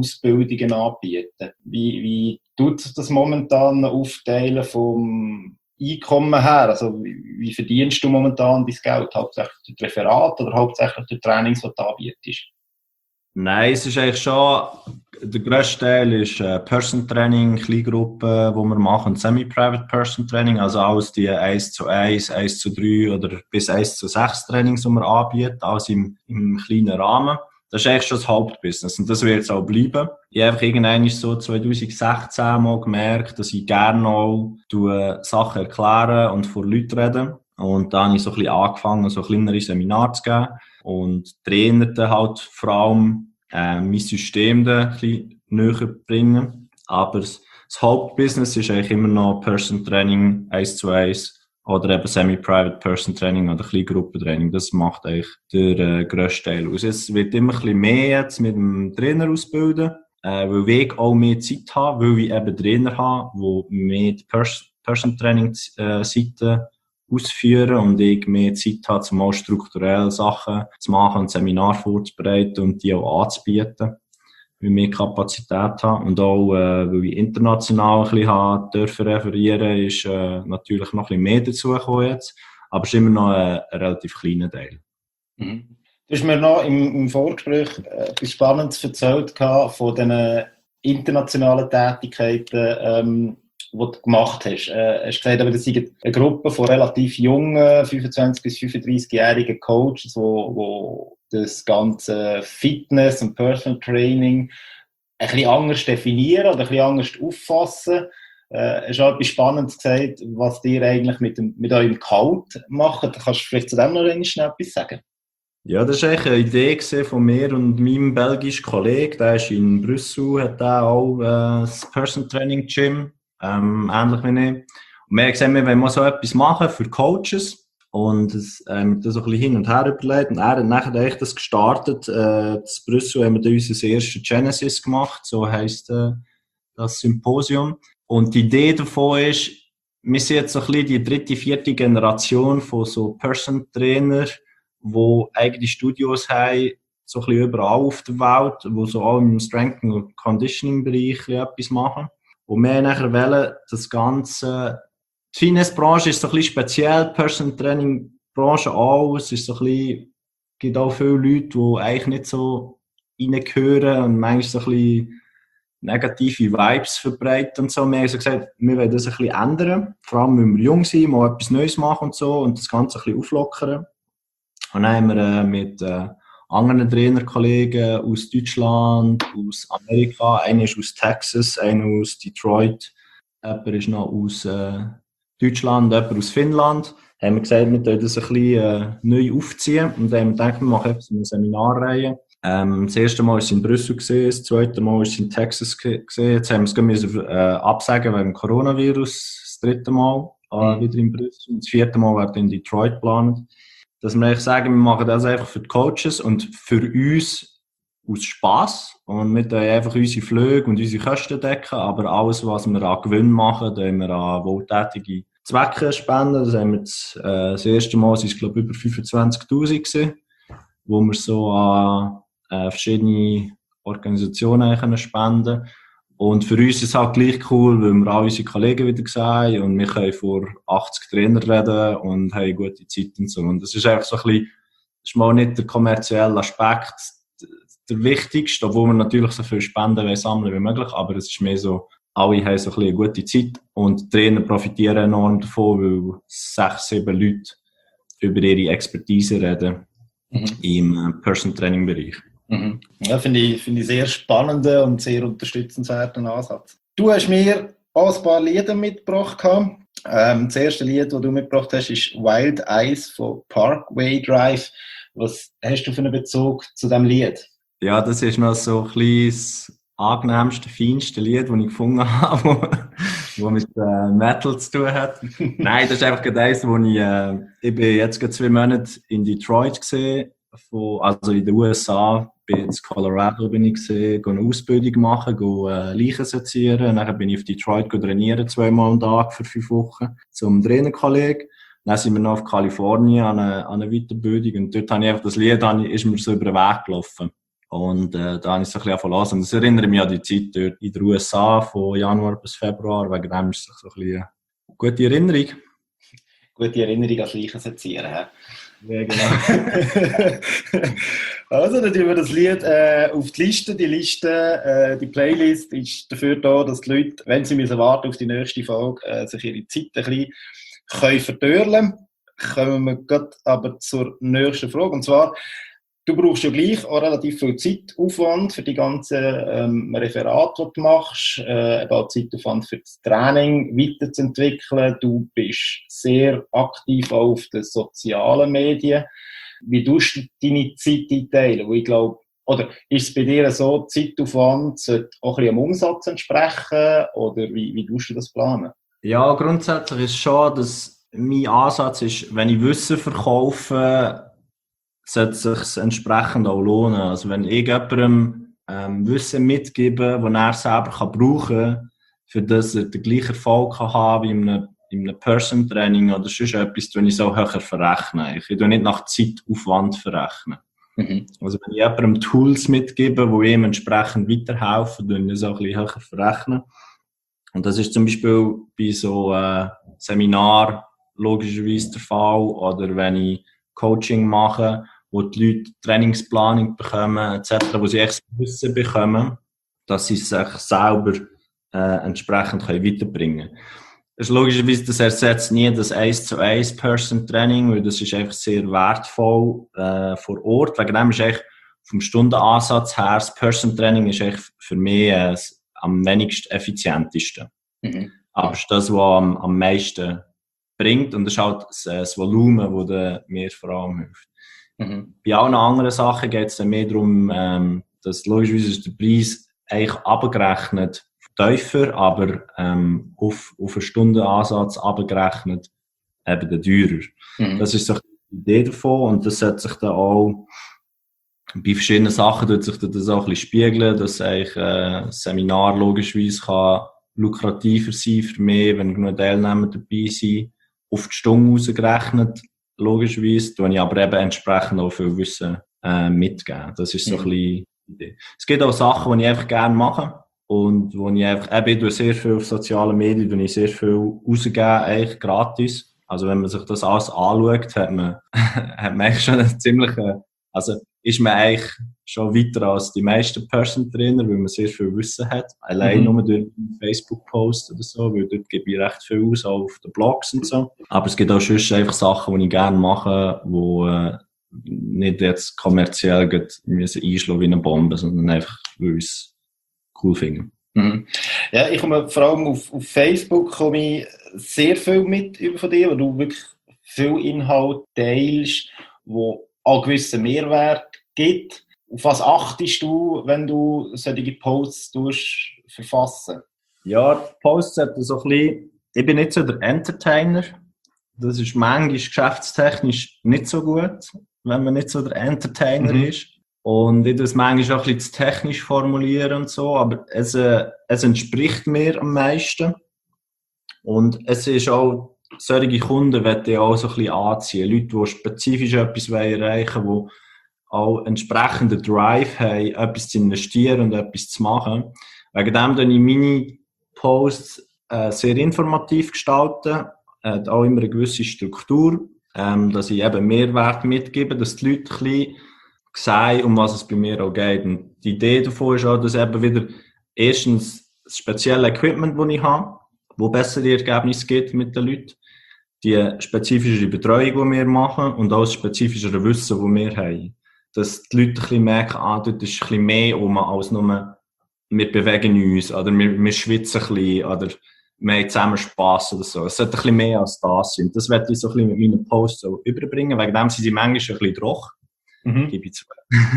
Trainerausbildungen anbieten. Wie, wie tut sich das momentan aufteilen vom Einkommen her? Also wie, wie verdienst du momentan dein Geld? Hauptsächlich durch Referat oder hauptsächlich durch Trainings, die du anbietest? Nein, es ist eigentlich schon, der grösste Teil ist äh, Person Training, Kleingruppen, wo wir machen, Semi-Private Person Training, also alles die eins zu eins, eins zu drei oder bis eins zu sechs Trainings, die wir anbieten, alles im, im kleinen Rahmen. Das ist eigentlich schon das Hauptbusiness und das wird es auch bleiben. Ich habe einfach irgendwann so zwanzig sechzehn mal gemerkt, dass ich gerne auch Sachen erklären und vor Leuten reden. Und da habe ich so ein bisschen angefangen, so kleinere Seminare zu geben und Trainer dann halt vor allem äh, mein System dann ein bisschen näher bringen. Aber das, das Hauptbusiness ist eigentlich immer noch Person Training eins zu eins oder eben Semi-Private Person Training oder Kleingruppentraining. Das macht eigentlich der äh, grösste Teil aus. Es wird immer ein bisschen mehr jetzt mit dem Trainer ausbilden, äh, weil ich auch mehr Zeit habe, weil ich eben Trainer habe, die mehr die Pers- Person Training äh, Seite ausführen und ich mehr Zeit habe, um auch strukturell Sachen zu machen und Seminar vorzubereiten und die auch anzubieten, weil ich mehr Kapazität habe. Und auch, äh, weil ich international ein bisschen habe, dürfen referieren, ist äh, natürlich noch ein bisschen mehr dazugekommen jetzt, aber es ist immer noch ein, ein relativ kleiner Teil. Mhm. Du hast mir noch im, im Vorgespräch äh, etwas Spannendes erzählt von diesen internationalen Tätigkeiten, ähm, die du gemacht hast. Äh, hast gesagt, aber das ist eine Gruppe von relativ jungen, fünfundzwanzig- bis fünfunddreißig-jährigen Coaches, wo, wo das ganze Fitness und Personal Training ein bisschen anders definieren oder ein bisschen anders auffassen. Äh, hast du auch etwas Spannendes gesagt, was ihr eigentlich mit, dem, mit eurem Cult macht? Kannst du vielleicht zu dem noch schnell etwas sagen? Ja, das war eigentlich eine Idee von mir und meinem belgischen Kollegen. Der ist in Brüssel, hat der auch äh, das Personal Training Gym, ähm, ähnlich wie ich. Und wir haben gesagt, wir wollen mal so etwas machen für Coaches. Und das, ähm, das so ein bisschen hin und her überlegt. Und er hat nachher eigentlich das gestartet. Äh, in Brüssel haben wir dann unser erstes Genesis gemacht, so heisst äh, das Symposium. Und die Idee davon ist, wir sind jetzt so ein bisschen die dritte, vierte Generation von so Personal Trainer, die eigene Studios haben, so ein bisschen überall auf der Welt, die so auch im Strength and Conditioning Bereich etwas machen. Und wir haben nachher wollen, das Ganze, die Fitnessbranche ist so ein bisschen speziell, Personal Training Branche auch, es ist so ein bisschen, gibt auch viele Leute, die eigentlich nicht so reingehören und manchmal so ein bisschen negative Vibes verbreiten und so. Wir haben also gesagt, wir wollen das ein bisschen ändern, vor allem wenn wir jung sind, mal etwas Neues machen und so und das Ganze ein bisschen auflockern. Und dann haben wir äh, mit äh, anderen Trainerkollegen aus Deutschland, aus Amerika, einer ist aus Texas, einer aus Detroit, jemand ist noch aus äh, Deutschland, jemand aus Finnland, haben wir gesagt, wir wollen das ein bisschen äh, neu aufziehen und dann haben wir gedacht, wir machen einfach so eine Seminarreihe. Ähm, das erste Mal war es in Brüssel, gewesen, das zweite Mal war es in Texas. Gewesen. Jetzt haben wir es müssen, äh, absagen wegen dem Coronavirus, das dritte Mal äh, wieder in Brüssel und das vierte Mal wird in Detroit geplant. Dass wir eigentlich sagen, wir machen das einfach für die Coaches und für uns aus Spass. Und wir tun einfach unsere Flüge und unsere Kosten decken, aber alles, was wir an Gewinn machen, tun wir an wohltätige Zwecke spenden. Das haben wir das, äh, das erste Mal, sind es, glaube ich, über fünfundzwanzigtausend gewesen, wo wir so an äh, verschiedene Organisationen können spenden. Und für uns ist es halt gleich cool, weil wir all unsere Kollegen wieder sehen und wir können vor achtzig Trainern reden und haben gute Zeit und so. Und das ist einfach so ein bisschen, das ist mal nicht der kommerzielle Aspekt der wichtigste, obwohl wir natürlich so viel Spenden sammeln wie möglich, aber es ist mehr so, alle haben so ein bisschen eine gute Zeit und die Trainer profitieren enorm davon, weil sechs, sieben Leute über ihre Expertise reden mhm. im Personal Training Bereich. Mhm. Ja, finde ich, finde ich sehr spannenden und sehr unterstützenswerten Ansatz. Du hast mir auch ein paar Lieder mitgebracht. Ähm, das erste Lied, das du mitgebracht hast, ist Wild Eyes von Parkway Drive. Was hast du für einen Bezug zu diesem Lied? Ja, das ist noch so ein kleines, angenehmste, feinste Lied, das ich gefunden habe, das mit äh, Metal zu tun hat. Nein, das ist einfach eins, wo ich, äh, ich bin jetzt gerade zwei Monate in Detroit gesehen, von, also in den U S A, bin in Colorado bin ich gesehen, eine Ausbildung machen, gehe, äh, Leichen sezieren, dann bin ich auf Detroit trainieren, zweimal am Tag für fünf Wochen, zum Trainerkollegen. Dann sind wir noch auf Kalifornien an einer, an einer Weiterbildung und dort habe ich einfach das Lied, ist mir so über den Weg gelaufen. Und äh, da habe ich es ein bisschen verlassen. Und das erinnert mich an die Zeit dort in den U S A von Januar bis Februar. Wegen dem ist es so ein bisschen eine gute Erinnerung. gute Erinnerung als Leichen sezieren. Ja, genau. Also, dann tun wir das Lied äh, auf die Liste. Die Liste, äh, die Playlist ist dafür da, dass die Leute, wenn sie müssen warten auf die nächste Folge, äh, sich ihre Zeit ein bisschen können verdörlen. Kommen wir gerade aber zur nächsten Frage. Und zwar, du brauchst ja gleich auch relativ viel Zeitaufwand für die ganzen ähm, Referate, die du machst, äh, eben auch Zeitaufwand für das Training weiterzuentwickeln. Du bist sehr aktiv auch auf den sozialen Medien. Wie tust du deine Zeit einteilen? Weil ich glaube, oder ist es bei dir so, Zeitaufwand sollte auch ein bisschen am Umsatz entsprechen? Oder wie, wie tust du das planen? Ja, grundsätzlich ist es schon, dass mein Ansatz ist, wenn ich Wissen verkaufe, sollte es sich entsprechend auch lohnen. Also wenn ich jemandem ähm, Wissen mitgebe, das er selber kann brauchen kann, für das er den gleichen Erfolg kann haben wie in einem, in einem Person-Training oder sonst etwas, tue ich so höher verrechnen. Ich tue nicht nach Zeitaufwand verrechnen. Mhm. Also wenn ich jemandem Tools mitgebe, die ihm entsprechend weiterhelfen, tue ich das auch ein bisschen höher verrechnen. Und das ist zum Beispiel bei so äh, Seminar logischerweise der Fall, oder wenn ich Coaching mache, wo die Leute Trainingsplanung bekommen, et cetera, wo sie echt Wissen bekommen, dass sie sich selber äh, entsprechend können weiterbringen können. Das ist logischerweise, das ersetzt nie das eins zu eins Person Training, weil das ist einfach sehr wertvoll äh, vor Ort. Wegen dem ist echt vom Stundenansatz her, das Person Training ist echt für mich äh, am wenigst effizientesten. Mhm. Aber es ist das, was am, am meisten bringt, und das ist halt das, das Volumen, das mir vor allem hilft. Mhm. Bei allen anderen Sachen geht es dann mehr darum, ähm, dass logischerweise ist der Preis eigentlich abgerechnet tiefer, aber ähm, auf, auf einen Stundenansatz abgerechnet eben der teurer. Mhm. Das ist so die Idee davon, und das sollte sich dann auch bei verschiedenen Sachen tut sich das auch ein bisschen spiegeln, dass eigentlich äh, ein Seminar logischerweise kann lukrativer sein für mich, wenn genug Teilnehmer dabei sind, auf die Stunde ausgerechnet, logischerweise, tue ich aber eben entsprechend auch viel Wissen äh, mitgeben. Das ist so mhm. ein bisschen die Idee. Es gibt auch Sachen, die ich einfach gerne mache, und wo ich einfach, eben, ich tue sehr viel auf sozialen Medien, tue ich sehr viel rausgeben, eigentlich gratis. Also wenn man sich das alles anschaut, hat man, hat man eigentlich schon einen ziemlichen, also ist man eigentlich schon weiter als die meisten Person Trainer, weil man sehr viel Wissen hat. Allein mhm. nur durch Facebook-Posts oder so, weil dort gebe ich recht viel aus, auch auf den Blogs und so. Aber es gibt auch sonst einfach Sachen, die ich gerne mache, die äh, nicht jetzt kommerziell müssen einschlagen wie eine Bombe, sondern einfach, weil ich es cool finde. Mhm. Ja, ich komme vor allem auf, auf Facebook komme ich sehr viel mit über von dir, weil du wirklich viel Inhalt teilst, wo auch gewissen Mehrwert gibt. Auf was achtest du, wenn du solche Posts verfassen? Ja, die Posts sollten so ein bisschen, ich bin nicht so der Entertainer. Das ist manchmal geschäftstechnisch nicht so gut, wenn man nicht so der Entertainer mhm. ist. Und ich tue es manchmal auch ein bisschen zu technisch formulieren und so, aber es, äh, es entspricht mir am meisten. Und es ist auch, solche Kunden möchte ich auch so ein bisschen anziehen. Leute, die spezifisch etwas erreichen wollen, die auch entsprechenden Drive haben, etwas zu investieren und etwas zu machen. Wegen dem dann ich meine Posts äh, sehr informativ gestalten, äh, auch immer eine gewisse Struktur, ähm, dass ich eben Mehrwert mitgebe, dass die Leute ein bisschen sehen, um was es bei mir auch geht. Und die Idee davon ist auch, dass eben wieder erstens das spezielle Equipment, das ich habe, wo bessere Ergebnisse gibt mit den Leuten, die spezifische Betreuung, die wir machen, und auch das spezifischere Wissen, das wir haben. Dass die Leute ein bisschen merken, ah, dort ist ein bisschen mehr um, als nur, wir bewegen uns, oder wir, wir schwitzen ein bisschen, oder wir haben zusammen Spass oder so. Es sollte ein bisschen mehr als das sein. Das werde ich so ein bisschen mit meinen Posts so überbringen, wegen dem sind sie manchmal ein bisschen trocken. Mhm. Gebe ich zu.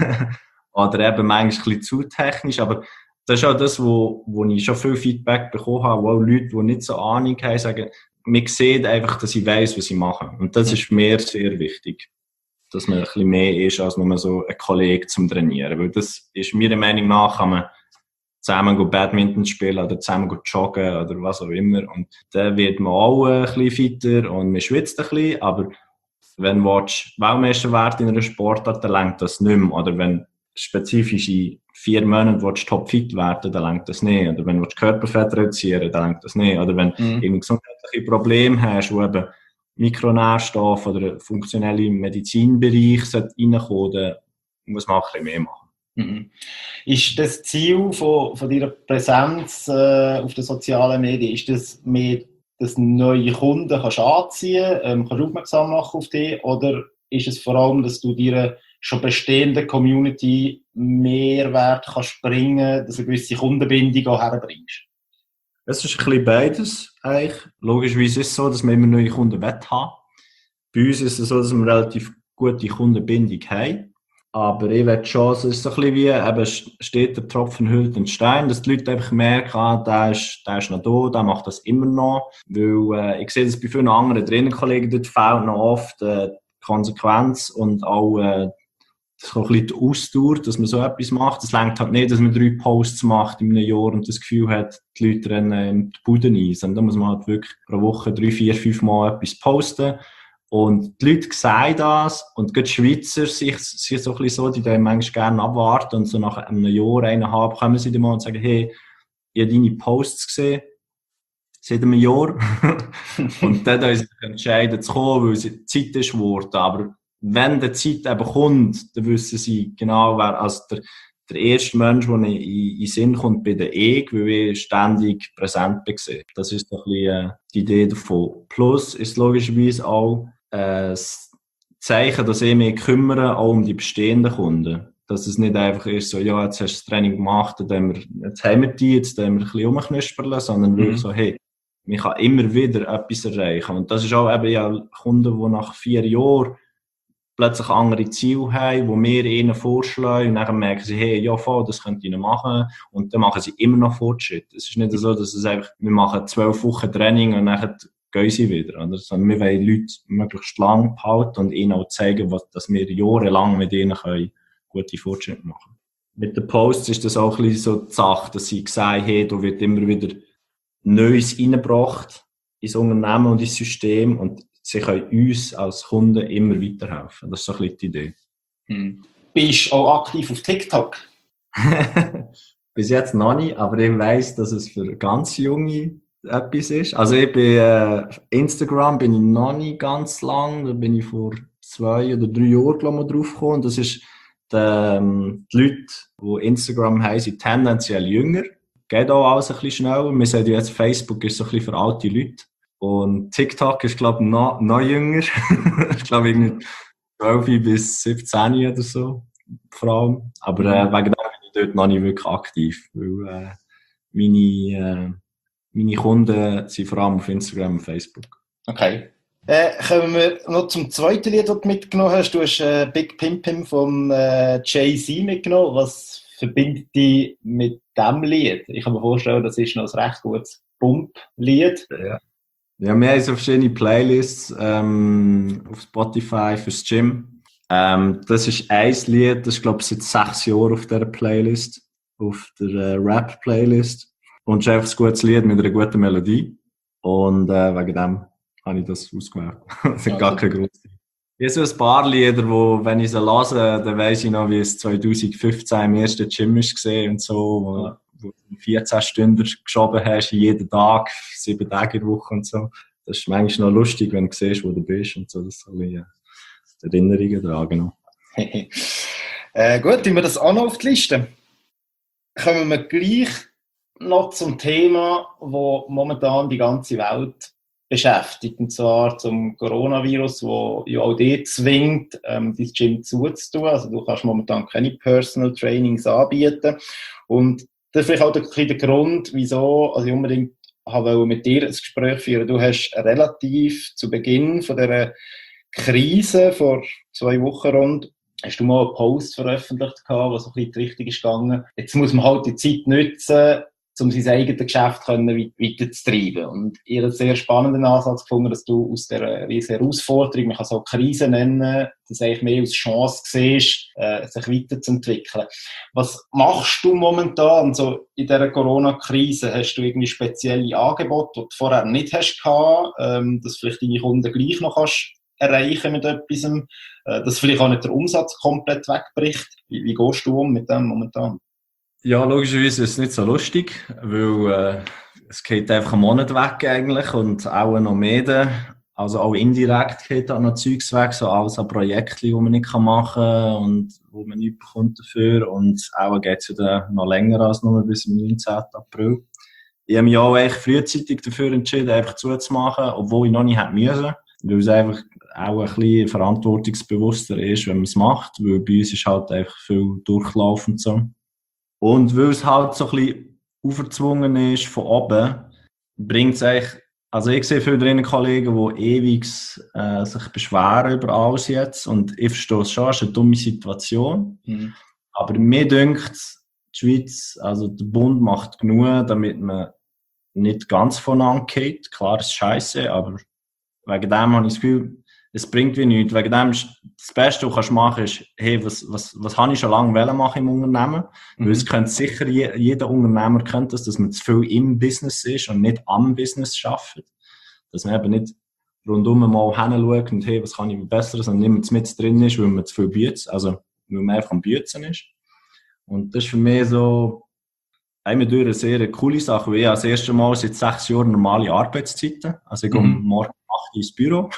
Oder eben manchmal ein bisschen zu technisch, aber das ist auch das, wo, wo ich schon viel Feedback bekommen habe, wo auch Leute, die nicht so Ahnung haben, sagen, man sieht einfach, dass ich weiss, was ich mache. Und das ist mir sehr wichtig, dass man ein bisschen mehr ist, als nur so ein Kollege zum Trainieren. Weil das ist meiner Meinung nach, kann man zusammen Badminton spielen oder zusammen joggen oder was auch immer. Und dann wird man auch ein bisschen fitter und man schwitzt ein bisschen, aber wenn du Weltmeister werden in einer Sportart, dann reicht das nicht mehr. Oder wenn spezifisch in vier Monaten topfit werden, dann reicht das nicht. Oder wenn du Körperfett reduzieren, dann reicht das nicht. Oder wenn du mhm. gesundheitliche Probleme hast, wo eben Mikronährstoffe oder funktionelle Medizinbereich reinkommen, dann muss man auch ein bisschen mehr machen. Mhm. Ist das Ziel von, von deiner Präsenz äh, auf den sozialen Medien, ist das mehr, dass neue Kunden kannst anziehen ähm, kannst, aufmerksam machen auf dich, oder ist es vor allem, dass du dir schon bestehende Community Mehrwert kannst bringen, dass du eine gewisse Kundenbindung auch herbringst? Es ist ein bisschen beides eigentlich. Logischerweise ist es so, dass wir immer neue Kunden haben. Bei uns ist es so, dass wir eine relativ gute Kundenbindung haben. Aber ich will schon, es ist so ein bisschen wie, eben steht der Tropfen hüllt den Stein, dass die Leute einfach merken, ah, der ist, der ist noch da, der macht das immer noch. Weil äh, ich sehe das bei vielen anderen Trainerkollegen, dort fehlt noch oft äh, die Konsequenz und auch äh, so ein bisschen die Ausdauer, dass man so etwas macht. Es reicht halt nicht, dass man drei Posts macht in einem Jahr und das Gefühl hat, die Leute rennen in die Bude ein. Sondern da muss man halt wirklich pro Woche drei, vier, fünf Mal etwas posten. Und die Leute sehen das und gerade die Schweizer sind, sind so ein bisschen so, die dann manchmal gerne abwarten und so nach einem Jahr, eineinhalb, kommen sie dann mal und sagen, hey, ich habe deine Posts gesehen, seit einem Jahr. Und dann haben sie sich entschieden zu kommen, weil es Zeit ist geworden. Aber wenn die Zeit eben kommt, dann wissen sie genau, wer, also der, der erste Mensch, der in, in den Sinn kommt, bin der ich, weil ich ständig präsent bin. Das ist so ein bisschen äh, die Idee davon. Plus ist logischerweise auch äh, das Zeichen, dass ich mich kümmere, auch um die bestehenden Kunden. Dass es nicht einfach ist, so, ja, jetzt hast du das Training gemacht, jetzt haben wir, jetzt haben wir die, jetzt haben wir ein bisschen rumknusperlen, sondern mhm. wirklich so, hey, man kann immer wieder etwas erreichen. Und das ist auch eben ja Kunden, die nach vier Jahren plötzlich andere Ziele haben, die wir ihnen vorschlagen und dann merken sie, hey, ja voll, das könnt ihr machen und dann machen sie immer noch Fortschritt. Es ist nicht so, dass es einfach, wir machen zwölf Wochen Training und dann gehen sie wieder, oder? Sondern wir wollen Leute möglichst lang behalten und ihnen auch zeigen, was, dass wir jahrelang mit ihnen können gute Fortschritte machen. Mit den Posts ist das auch ein bisschen so die Sache, dass sie sagen, hey, da wird immer wieder Neues reingebracht ins Unternehmen und ins System und sie können uns als Kunden immer weiterhelfen. Das ist so ein bisschen die Idee. Hm. Bist du auch aktiv auf TikTok? Bis jetzt noch nicht, aber ich weiss, dass es für ganz Junge etwas ist. Also ich bin äh, Instagram bin ich noch nicht ganz lang, da bin ich vor zwei oder drei Jahren glaube ich, drauf gekommen. Das ist die, ähm, die Leute, die Instagram haben, sind tendenziell jünger. Geht auch alles ein bisschen schneller. Wir sehen jetzt, Facebook ist so ein bisschen für alte Leute. Und TikTok ist, glaube ich, noch, noch jünger. Ich glaube, irgendwie zwölf bis siebzehn oder so, vor allem. Aber äh, wegen dem bin ich dort noch nicht wirklich aktiv. Weil äh, meine, äh, meine Kunden sind vor allem auf Instagram und Facebook. Okay. Äh, kommen wir noch zum zweiten Lied, das du mitgenommen hast. Du hast äh, Big Pimpin' von äh, Jay-Z mitgenommen. Was verbindet dich mit diesem Lied? Ich kann mir vorstellen, das ist noch ein recht gutes Pump-Lied. Ja. Ja, wir haben so verschiedene Playlists ähm, auf Spotify fürs Gym. Ähm, das ist ein Lied, das ist glaube ich seit sechs Jahren auf dieser Playlist, auf der äh, Rap-Playlist. Und es ist einfach ein gutes Lied mit einer guten Melodie. Und äh, wegen dem habe ich das ausgewählt. Das ist gar kein Grund. Ich habe so ein paar Lieder, wo, wenn ich sie höre, dann weiss ich noch, wie es zwanzig fünfzehn im ersten Gym ist gesehen und so, wo, wo du vierzehn Stunden geschoben hast, jeden Tag, sieben Tage in der Woche und so. Das ist manchmal noch lustig, wenn du siehst, wo du bist und so. Das ist ein bisschen Erinnerungen dran, genau. äh, gut, tun wir das auch noch auf die Liste. Kommen wir gleich noch zum Thema, das momentan die ganze Welt beschäftigt, und zwar zum Coronavirus, wo ja auch dir zwingt, ähm, dein Gym zuzutun. Also du kannst momentan keine Personal Trainings anbieten. Und das ist vielleicht auch der, der Grund, wieso also ich unbedingt habe mit dir ein Gespräch führen. Du hast relativ zu Beginn von dieser Krise, vor zwei Wochen rund, hast du mal einen Post veröffentlicht gehabt, was so ein bisschen in die Richtung ist gegangen. Jetzt muss man halt die Zeit nutzen, um sein eigenes Geschäft weiterzutreiben. Und ich habe einen sehr spannenden Ansatz gefunden, dass du aus dieser riesen Herausforderung, man kann es auch Krise nennen, das eigentlich mehr als Chance siehst, äh, sich weiterzuentwickeln. Was machst du momentan so in dieser Corona-Krise? Hast du irgendwie spezielle Angebote, die du vorher nicht hast gehabt, ähm, dass vielleicht deine Kunden gleich noch kannst erreichen mit etwas, äh, dass vielleicht auch nicht der Umsatz komplett wegbricht? Wie, wie gehst du um mit dem momentan? Ja, logischerweise ist es nicht so lustig, weil äh, es geht einfach einen Monat weg eigentlich und auch noch mehr. Also auch indirekt geht da noch Zeugs weg, so alles an Projekten, die man nicht machen kann und wo man nichts bekommt dafür. Und auch geht es ja dann noch länger als nur bis zum neunzehnten April. Ich habe mich auch echt frühzeitig dafür entschieden, einfach zuzumachen, obwohl ich noch nicht hätte müssen. Weil es einfach auch ein bisschen verantwortungsbewusster ist, wenn man es macht. Weil bei uns ist halt einfach viel Durchlauf und so. Und weil es halt so ein bisschen aufgezwungen ist von oben, bringt es eigentlich, also ich sehe viele drinnen Kollegen, die ewig äh, sich beschweren über alles jetzt. Und ich verstehe es schon, es ist eine dumme Situation. Mhm. Aber mir dünkt, die Schweiz, also der Bund macht genug, damit man nicht ganz voneinander geht. Klar, es ist scheisse, aber wegen dem habe ich das Gefühl, es bringt wie nichts. Wegen dem ist das Beste, was du machen kannst, ist, hey, was, was, was habe ich schon lange wollen machen im Unternehmen? Mhm. Weil es könnte sicher, je, jeder Unternehmer kennt das, dass man zu viel im Business ist und nicht am Business arbeitet. Dass man eben nicht rundum mal hinschaut und hey, was kann ich besser, sondern nicht mehr mit drin ist, weil man zu viel bietet, also weil man einfach am Bützen ist. Und das ist für mich so einmal durch eine sehr coole Sache, weil ich das erste Mal seit sechs Jahren normale Arbeitszeiten, also ich mhm. gehe morgen um acht Uhr ins Büro,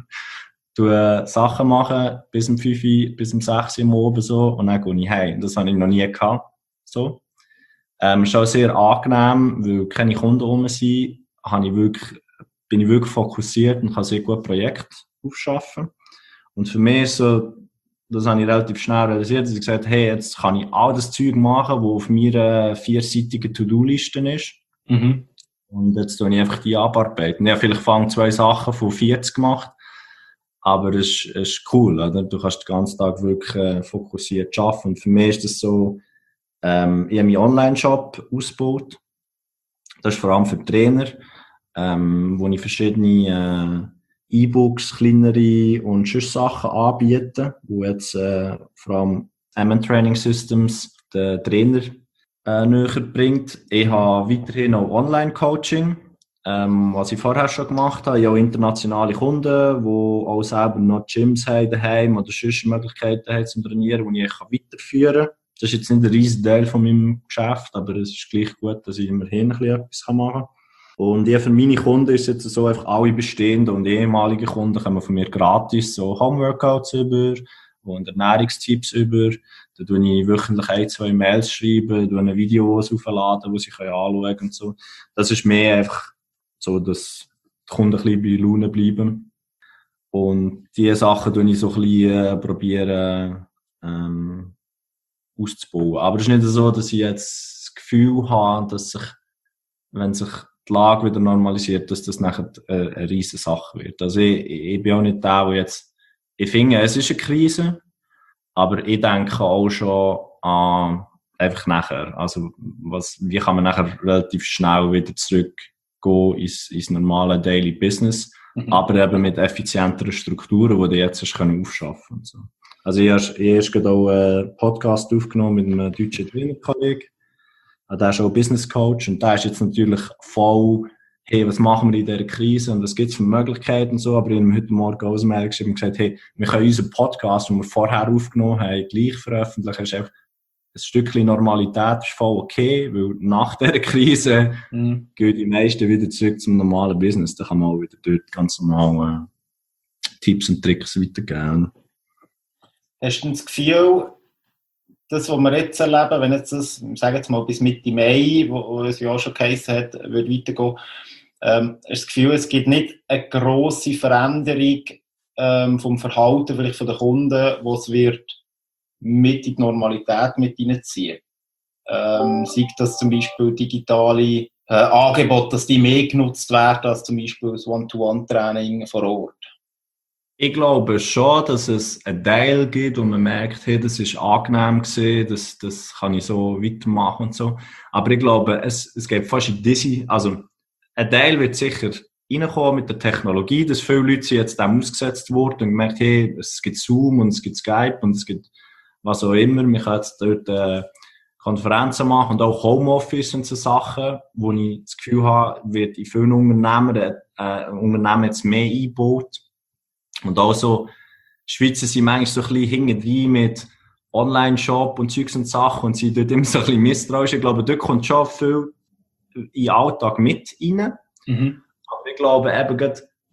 tue Sachen machen, bis um fünf Uhr, bis um sechs Uhr am Abend so, und dann gehe ich heim. Das habe ich noch nie gehabt, so. Ähm, ist auch sehr angenehm, weil keine Kunden rum sind, habe ich wirklich, bin ich wirklich fokussiert und kann sehr gut Projekte aufschaffen. Und für mich ist so, das habe ich relativ schnell realisiert, dass ich gesagt habe, hey, jetzt kann ich all das Zeug machen, was auf meiner vierseitigen To-Do-Liste ist. Mhm. Und jetzt tue ich einfach die abarbeiten. Ja, vielleicht fange zwei Sachen von vierzig gemacht, aber es ist, es ist cool, oder? Du kannst den ganzen Tag wirklich äh, fokussiert arbeiten. Und für mich ist das so, ähm, ich habe meinen Online-Shop ausgebaut. Das ist vor allem für Trainer, ähm, wo ich verschiedene äh, E-Books, kleinere und sonst Sachen anbieten, wo jetzt äh, vor allem M N Training Systems den Trainer äh, näher bringt. Ich habe weiterhin auch Online-Coaching, ähm, was ich vorher schon gemacht habe. Ich habe auch internationale Kunden, die auch selber noch Gyms haben daheim oder sonst Möglichkeiten haben zum Trainieren, die ich weiterführen kann. Das ist jetzt nicht ein riesen Teil von meinem Geschäft, aber es ist gleich gut, dass ich immerhin ein bisschen etwas machen kann. Und ja, für meine Kunden ist es jetzt so, einfach alle bestehenden und ehemaligen Kunden kommen von mir gratis so Homeworkouts über und Ernährungstipps über. Da tue ich wöchentlich ein, zwei Mails schreiben, tue Videos aufladen, die sie anschauen können und so. Das ist mehr einfach so, dass die Kunden ein bisschen bei Laune bleiben. Und diese Sachen tue ich so ein bisschen äh, probieren, ähm, auszubauen. Aber es ist nicht so, dass ich jetzt das Gefühl habe, dass sich, wenn sich die Lage wieder normalisiert, dass das nachher eine, eine riesige Sache wird. Also ich, ich bin auch nicht der, der jetzt, ich finde, es ist eine Krise, aber ich denke auch schon an einfach nachher. Also was, wie kann man nachher relativ schnell wieder zurückgehen ins, ins normale Daily Business, mhm. aber eben mit effizienteren Strukturen, die du jetzt hast können aufschaffen und so. Also ich habe erst gerade auch einen Podcast aufgenommen mit einem deutschen Trainerkollegen. Der ist auch Business Coach und der ist jetzt natürlich voll, hey, was machen wir in dieser Krise und was gibt es für Möglichkeiten und so. Aber ich habe heute Morgen auch Mail geschrieben und gesagt, hey, wir können unseren Podcast, den wir vorher aufgenommen haben, gleich veröffentlichen. Es ist einfach ein Stückchen Normalität, ist voll okay, weil nach dieser Krise mhm. gehen die meisten wieder zurück zum normalen Business. Da kann man auch wieder dort ganz normal äh, Tipps und Tricks weitergeben. Hast du das Gefühl, das, was wir jetzt erleben, wenn jetzt das, sagen wir mal, bis Mitte Mai, wo, wo es ja auch schon geheißen hat, wird weitergehen, ähm, hast du das Gefühl, es gibt nicht eine grosse Veränderung ähm, vom Verhalten vielleicht von den Kunden, wo es wird mit in die Normalität mit hineinziehen. Ähm, sei das zum Beispiel digitale äh, Angebote, dass die mehr genutzt werden als zum Beispiel das One-to-One-Training vor Ort? Ich glaube schon, dass es einen Teil gibt und man merkt, hey, das ist angenehm gewesen, das, das kann ich so weitermachen und so. Aber ich glaube, es, es geht fast in diese, also ein Teil wird sicher reinkommen mit der Technologie, dass viele Leute jetzt dem ausgesetzt wurden und gemerkt, hey, es gibt Zoom und es gibt Skype und es gibt was auch immer. Man kann jetzt dort äh, Konferenzen machen und auch Homeoffice und so Sachen, wo ich das Gefühl habe, wird in vielen Unternehmen, äh, Unternehmen jetzt mehr eingebaut. Und auch so, Schweizer sind manchmal so ein bisschen hinten mit Online-Shop und Zeugs und Sachen und sind dort immer so ein bisschen misstrauisch. Ich glaube, dort kommt schon viel in den Alltag mit rein. Mhm. Aber ich glaube eben gerade,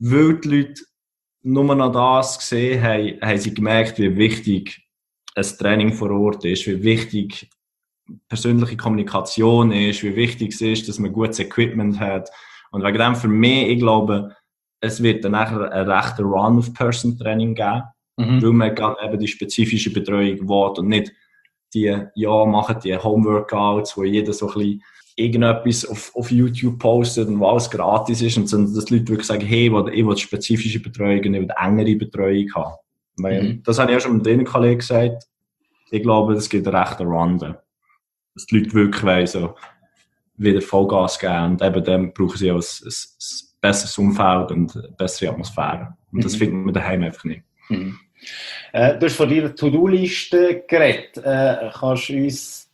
weil die Leute nur noch das gesehen haben, haben sie gemerkt, wie wichtig ein Training vor Ort ist, wie wichtig persönliche Kommunikation ist, wie wichtig es ist, dass man gutes Equipment hat. Und wegen dem für mich, ich glaube, es wird dann nachher einen rechten Run auf Personal Training geben, mhm. weil man gerade eben die spezifische Betreuung will und nicht die, ja, machen die Homeworkouts, wo jeder so ein bisschen irgendetwas auf, auf YouTube postet und wo alles gratis ist und sondern dass die Leute wirklich sagen, hey, ich will, ich will spezifische Betreuung und ich will engere Betreuung haben. Weil, mhm. Das habe ich auch schon mit den Kollegen gesagt. Ich glaube, es gibt einen rechten Run da. Dass die Leute wirklich wollen, so wieder Vollgas geben und eben dann brauchen sie auch ein, ein, ein besseres Umfeld und eine bessere Atmosphäre. Und mhm. das findet man daheim einfach nicht. Mhm. Äh, du hast von deiner To-Do-Liste geredet. Äh, kannst du uns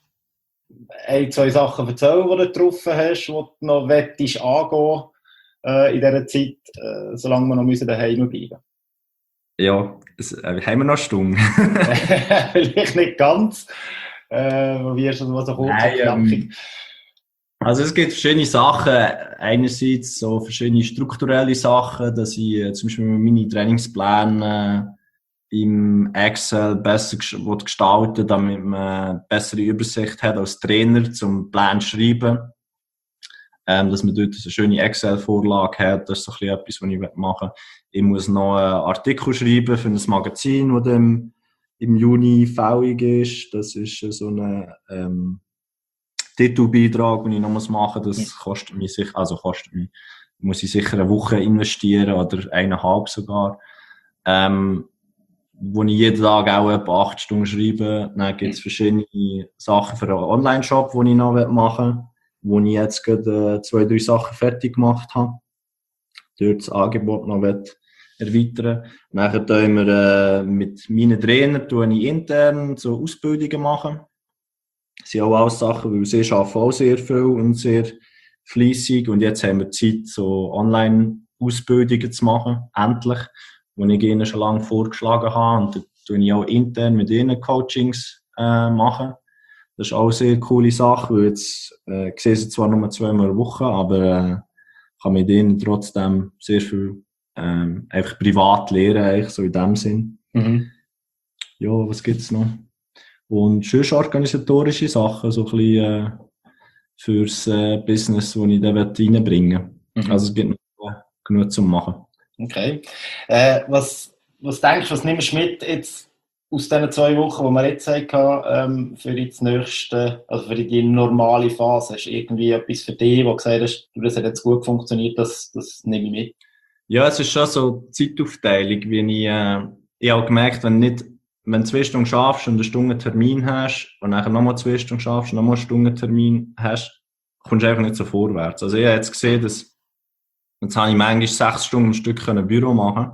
ein, zwei Sachen erzählen, die du getroffen hast, die du noch möchtest angehen äh, in dieser Zeit, äh, solange wir noch müssen daheim bleiben müssen? Ja, es, äh, haben wir noch eine Stunde? Vielleicht nicht ganz. Äh, wie ist das mal so kurz und knackig? Also es gibt verschiedene Sachen. Einerseits so verschiedene strukturelle Sachen, dass ich äh, zum Beispiel meine Trainingspläne äh, im Excel besser ges- gestalten, damit man eine bessere Übersicht hat als Trainer zum Plan zu schreiben. Ähm, dass man dort eine schöne Excel-Vorlage hat, das ist so ein bisschen etwas, was ich machen will. Ich muss noch einen Artikel schreiben für ein Magazin, das dann im Juni fällig ist. Das ist so ein ähm, Titelbeitrag, den ich noch machen muss. Das kostet mich sicher, also kostet mich, muss ich sicher eine Woche investieren oder eineinhalb sogar. Ähm, wo ich jeden Tag auch etwa acht Stunden schreibe. Dann gibt es verschiedene Sachen für einen Online-Shop, die ich noch machen will, wo ich jetzt gerade äh, zwei, drei Sachen fertig gemacht habe. Dort das Angebot noch erweitern. Nachher tun wir äh, mit meinen Trainern tue ich intern so Ausbildungen machen. Das sind auch alles Sachen, weil sie arbeiten auch sehr viel und sehr fleissig. Und jetzt haben wir Zeit, so Online-Ausbildungen zu machen, endlich, die ich ihnen schon lange vorgeschlagen habe. Und da tue ich auch intern mit ihnen Coachings äh, machen. Das ist auch eine sehr coole Sache, weil jetzt äh, ich sehe sie zwar nur zweimal in der Woche, aber äh, kann mit ihnen trotzdem sehr viel ähm, einfach privat lernen, eigentlich, so in dem Sinn. Mhm. Ja, was gibt's noch? Und sonst organisatorische Sachen, so ein bisschen äh, fürs äh, Business, das ich da reinbringen will. Mhm. Also es gibt noch genug zu machen. Okay. Äh, was, was denkst du, was nimmst du mit jetzt aus diesen zwei Wochen, die wir jetzt hatten, ähm, für die nächste, also für die normale Phase? Hast du irgendwie etwas für dich, wo du gesagt hast, das hat jetzt gut funktioniert, das, das nehme ich mit? Ja, es ist schon so Zeitaufteilung, wie ich, äh, ich habe gemerkt, wenn nicht, wenn du zwei Stunden schaffst und eine Stunde Termin hast und dann nochmal zwei Stunden schaffst und nochmal eine Stunde Termin hast, kommst du einfach nicht so vorwärts. Also ich habe jetzt gesehen, dass jetzt habe ich manchmal sechs Stunden am Stück ein Büro machen.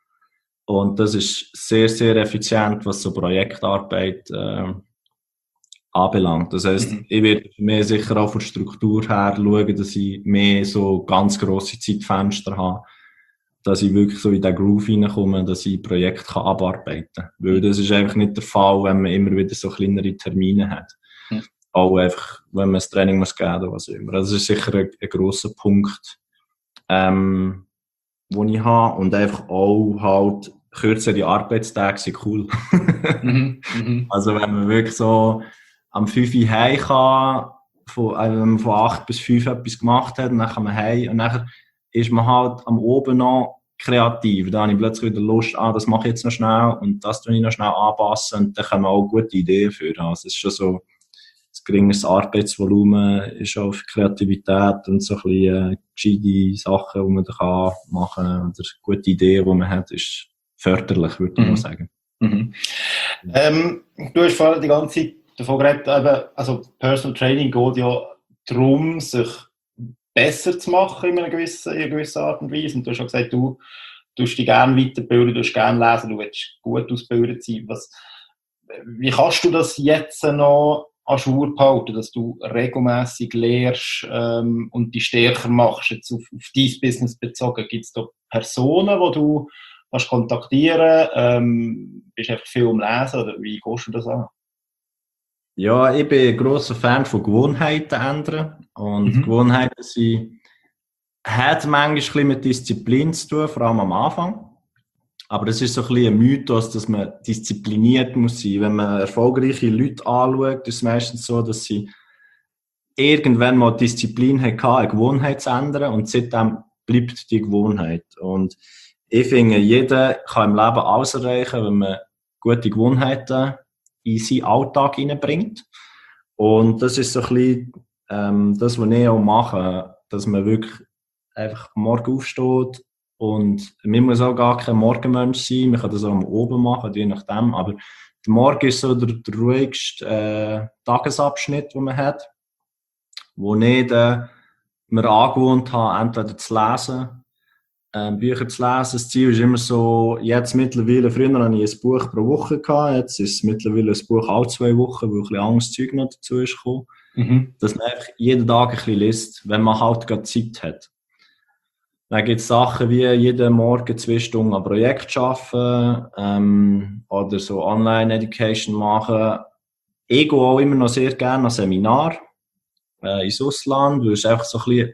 Und das ist sehr, sehr effizient, was so Projektarbeit äh, anbelangt. Das heisst, mhm. ich werde mehr sicher auch von der Struktur her schauen, dass ich mehr so ganz grosse Zeitfenster habe, dass ich wirklich so in den Groove hineinkomme, dass ich Projekte kann abarbeiten kann. Weil das ist einfach nicht der Fall, wenn man immer wieder so kleinere Termine hat. Mhm. Auch einfach, wenn man das Training muss geben oder was immer. Also das ist sicher ein, ein grosser Punkt, ähm, den ich habe. Und einfach auch halt kürzere Arbeitstage sind cool. mhm. Mhm. Also wenn man wirklich so am fünf Uhr heim kann, von, also wenn man von acht bis fünf etwas gemacht hat, und dann kann man heim und dann ist man halt am Oben noch kreativ. Da habe ich plötzlich wieder Lust, ah, das mache ich jetzt noch schnell und das tue ich noch schnell anpassen und dann kann man auch gute Ideen führen. Also es ist schon so, das geringeres Arbeitsvolumen ist auch für Kreativität und so ein bisschen äh, gescheite Sachen, die man da kann machen kann oder gute Ideen, die man hat, ist förderlich, würde ich mhm. mal sagen. Mhm. Ähm, du hast vorhin die ganze Zeit davon geredet, eben, also Personal Training geht ja darum, sich besser zu machen in einer gewissen, in einer gewissen Art und Weise. Und du hast schon gesagt, du tust dich gerne weiterbilden, du willst gerne lesen, du willst gut ausgebildet sein. Was, wie kannst du das jetzt noch an Schur behalten, dass du regelmässig lehrst ähm, und dich stärker machst, jetzt auf, auf dein Business bezogen? Gibt es da Personen, die du kannst kontaktieren? Ähm, bist du einfach viel am Lesen oder wie gehst du das an? Ja, ich bin ein grosser Fan von Gewohnheiten ändern. Und mhm. Gewohnheiten sind hat manchmal ein bisschen mit Disziplin zu tun, vor allem am Anfang. Aber es ist so ein bisschen ein Mythos, dass man diszipliniert muss sein. Wenn man erfolgreiche Leute anschaut, ist es meistens so, dass sie irgendwann mal Disziplin hatten, eine Gewohnheit zu ändern und seitdem bleibt die Gewohnheit. Und ich finde, jeder kann im Leben alles erreichen, wenn man gute Gewohnheiten in seinen Alltag hineinbringt. Und das ist so ein bisschen ähm, das, was ich auch mache, dass man wirklich einfach am Morgen aufsteht und man muss auch gar kein Morgenmensch sein, man kann das auch am Oben machen, je nachdem, aber der Morgen ist so der, der ruhigste äh, Tagesabschnitt, den man hat, wo ich äh, mir angewohnt habe, entweder zu lesen, äh, Bücher zu lesen. Das Ziel ist immer so, jetzt mittlerweile, früher hatte ich ein Buch pro Woche gehabt, jetzt ist es mittlerweile ein Buch alle zwei Wochen, weil ein bisschen anderes Zeug noch dazu ist gekommen. Mhm. Dass man einfach jeden Tag ein bisschen liest, wenn man halt gerade Zeit hat. Dann gibt es Sachen wie jeden Morgen zwei Stunden an Projekt arbeiten ähm, oder so Online-Education machen. Ich gehe auch immer noch sehr gerne an Seminar äh, ins Ausland, weil es einfach so ein bisschen,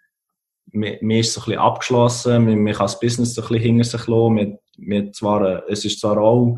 mir, mir ist so ein bisschen abgeschlossen, man, man kann das Business so ein bisschen hinter sich lassen. Man, man zwar, es ist zwar auch,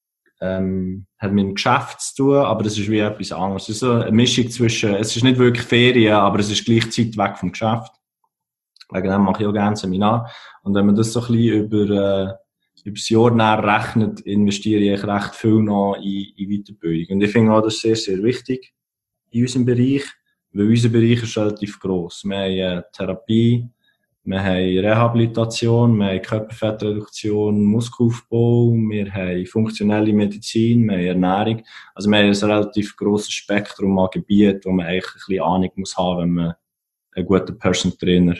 ähm, hat mit dem Geschäft zu tun, aber es ist wie etwas anderes. Es ist so eine Mischung zwischen, es ist nicht wirklich Ferien, aber es ist gleichzeitig weg vom Geschäft. Wegen dem mache ich auch gerne Seminar. Und wenn man das so ein bisschen über, äh, über das Jahr näher rechnet, investiere ich recht viel noch in, in Weiterbildung. Und ich finde auch, das ist sehr, sehr wichtig in unserem Bereich, weil unser Bereich ist relativ gross. Wir haben äh, Therapie, wir haben Rehabilitation, wir haben Körperfettreduktion, Muskelaufbau, wir haben funktionelle Medizin, wir haben Ernährung. Also wir haben ein relativ grosses Spektrum an Gebieten, wo man eigentlich ein bisschen Ahnung muss haben, wenn man ein guter Personal Trainer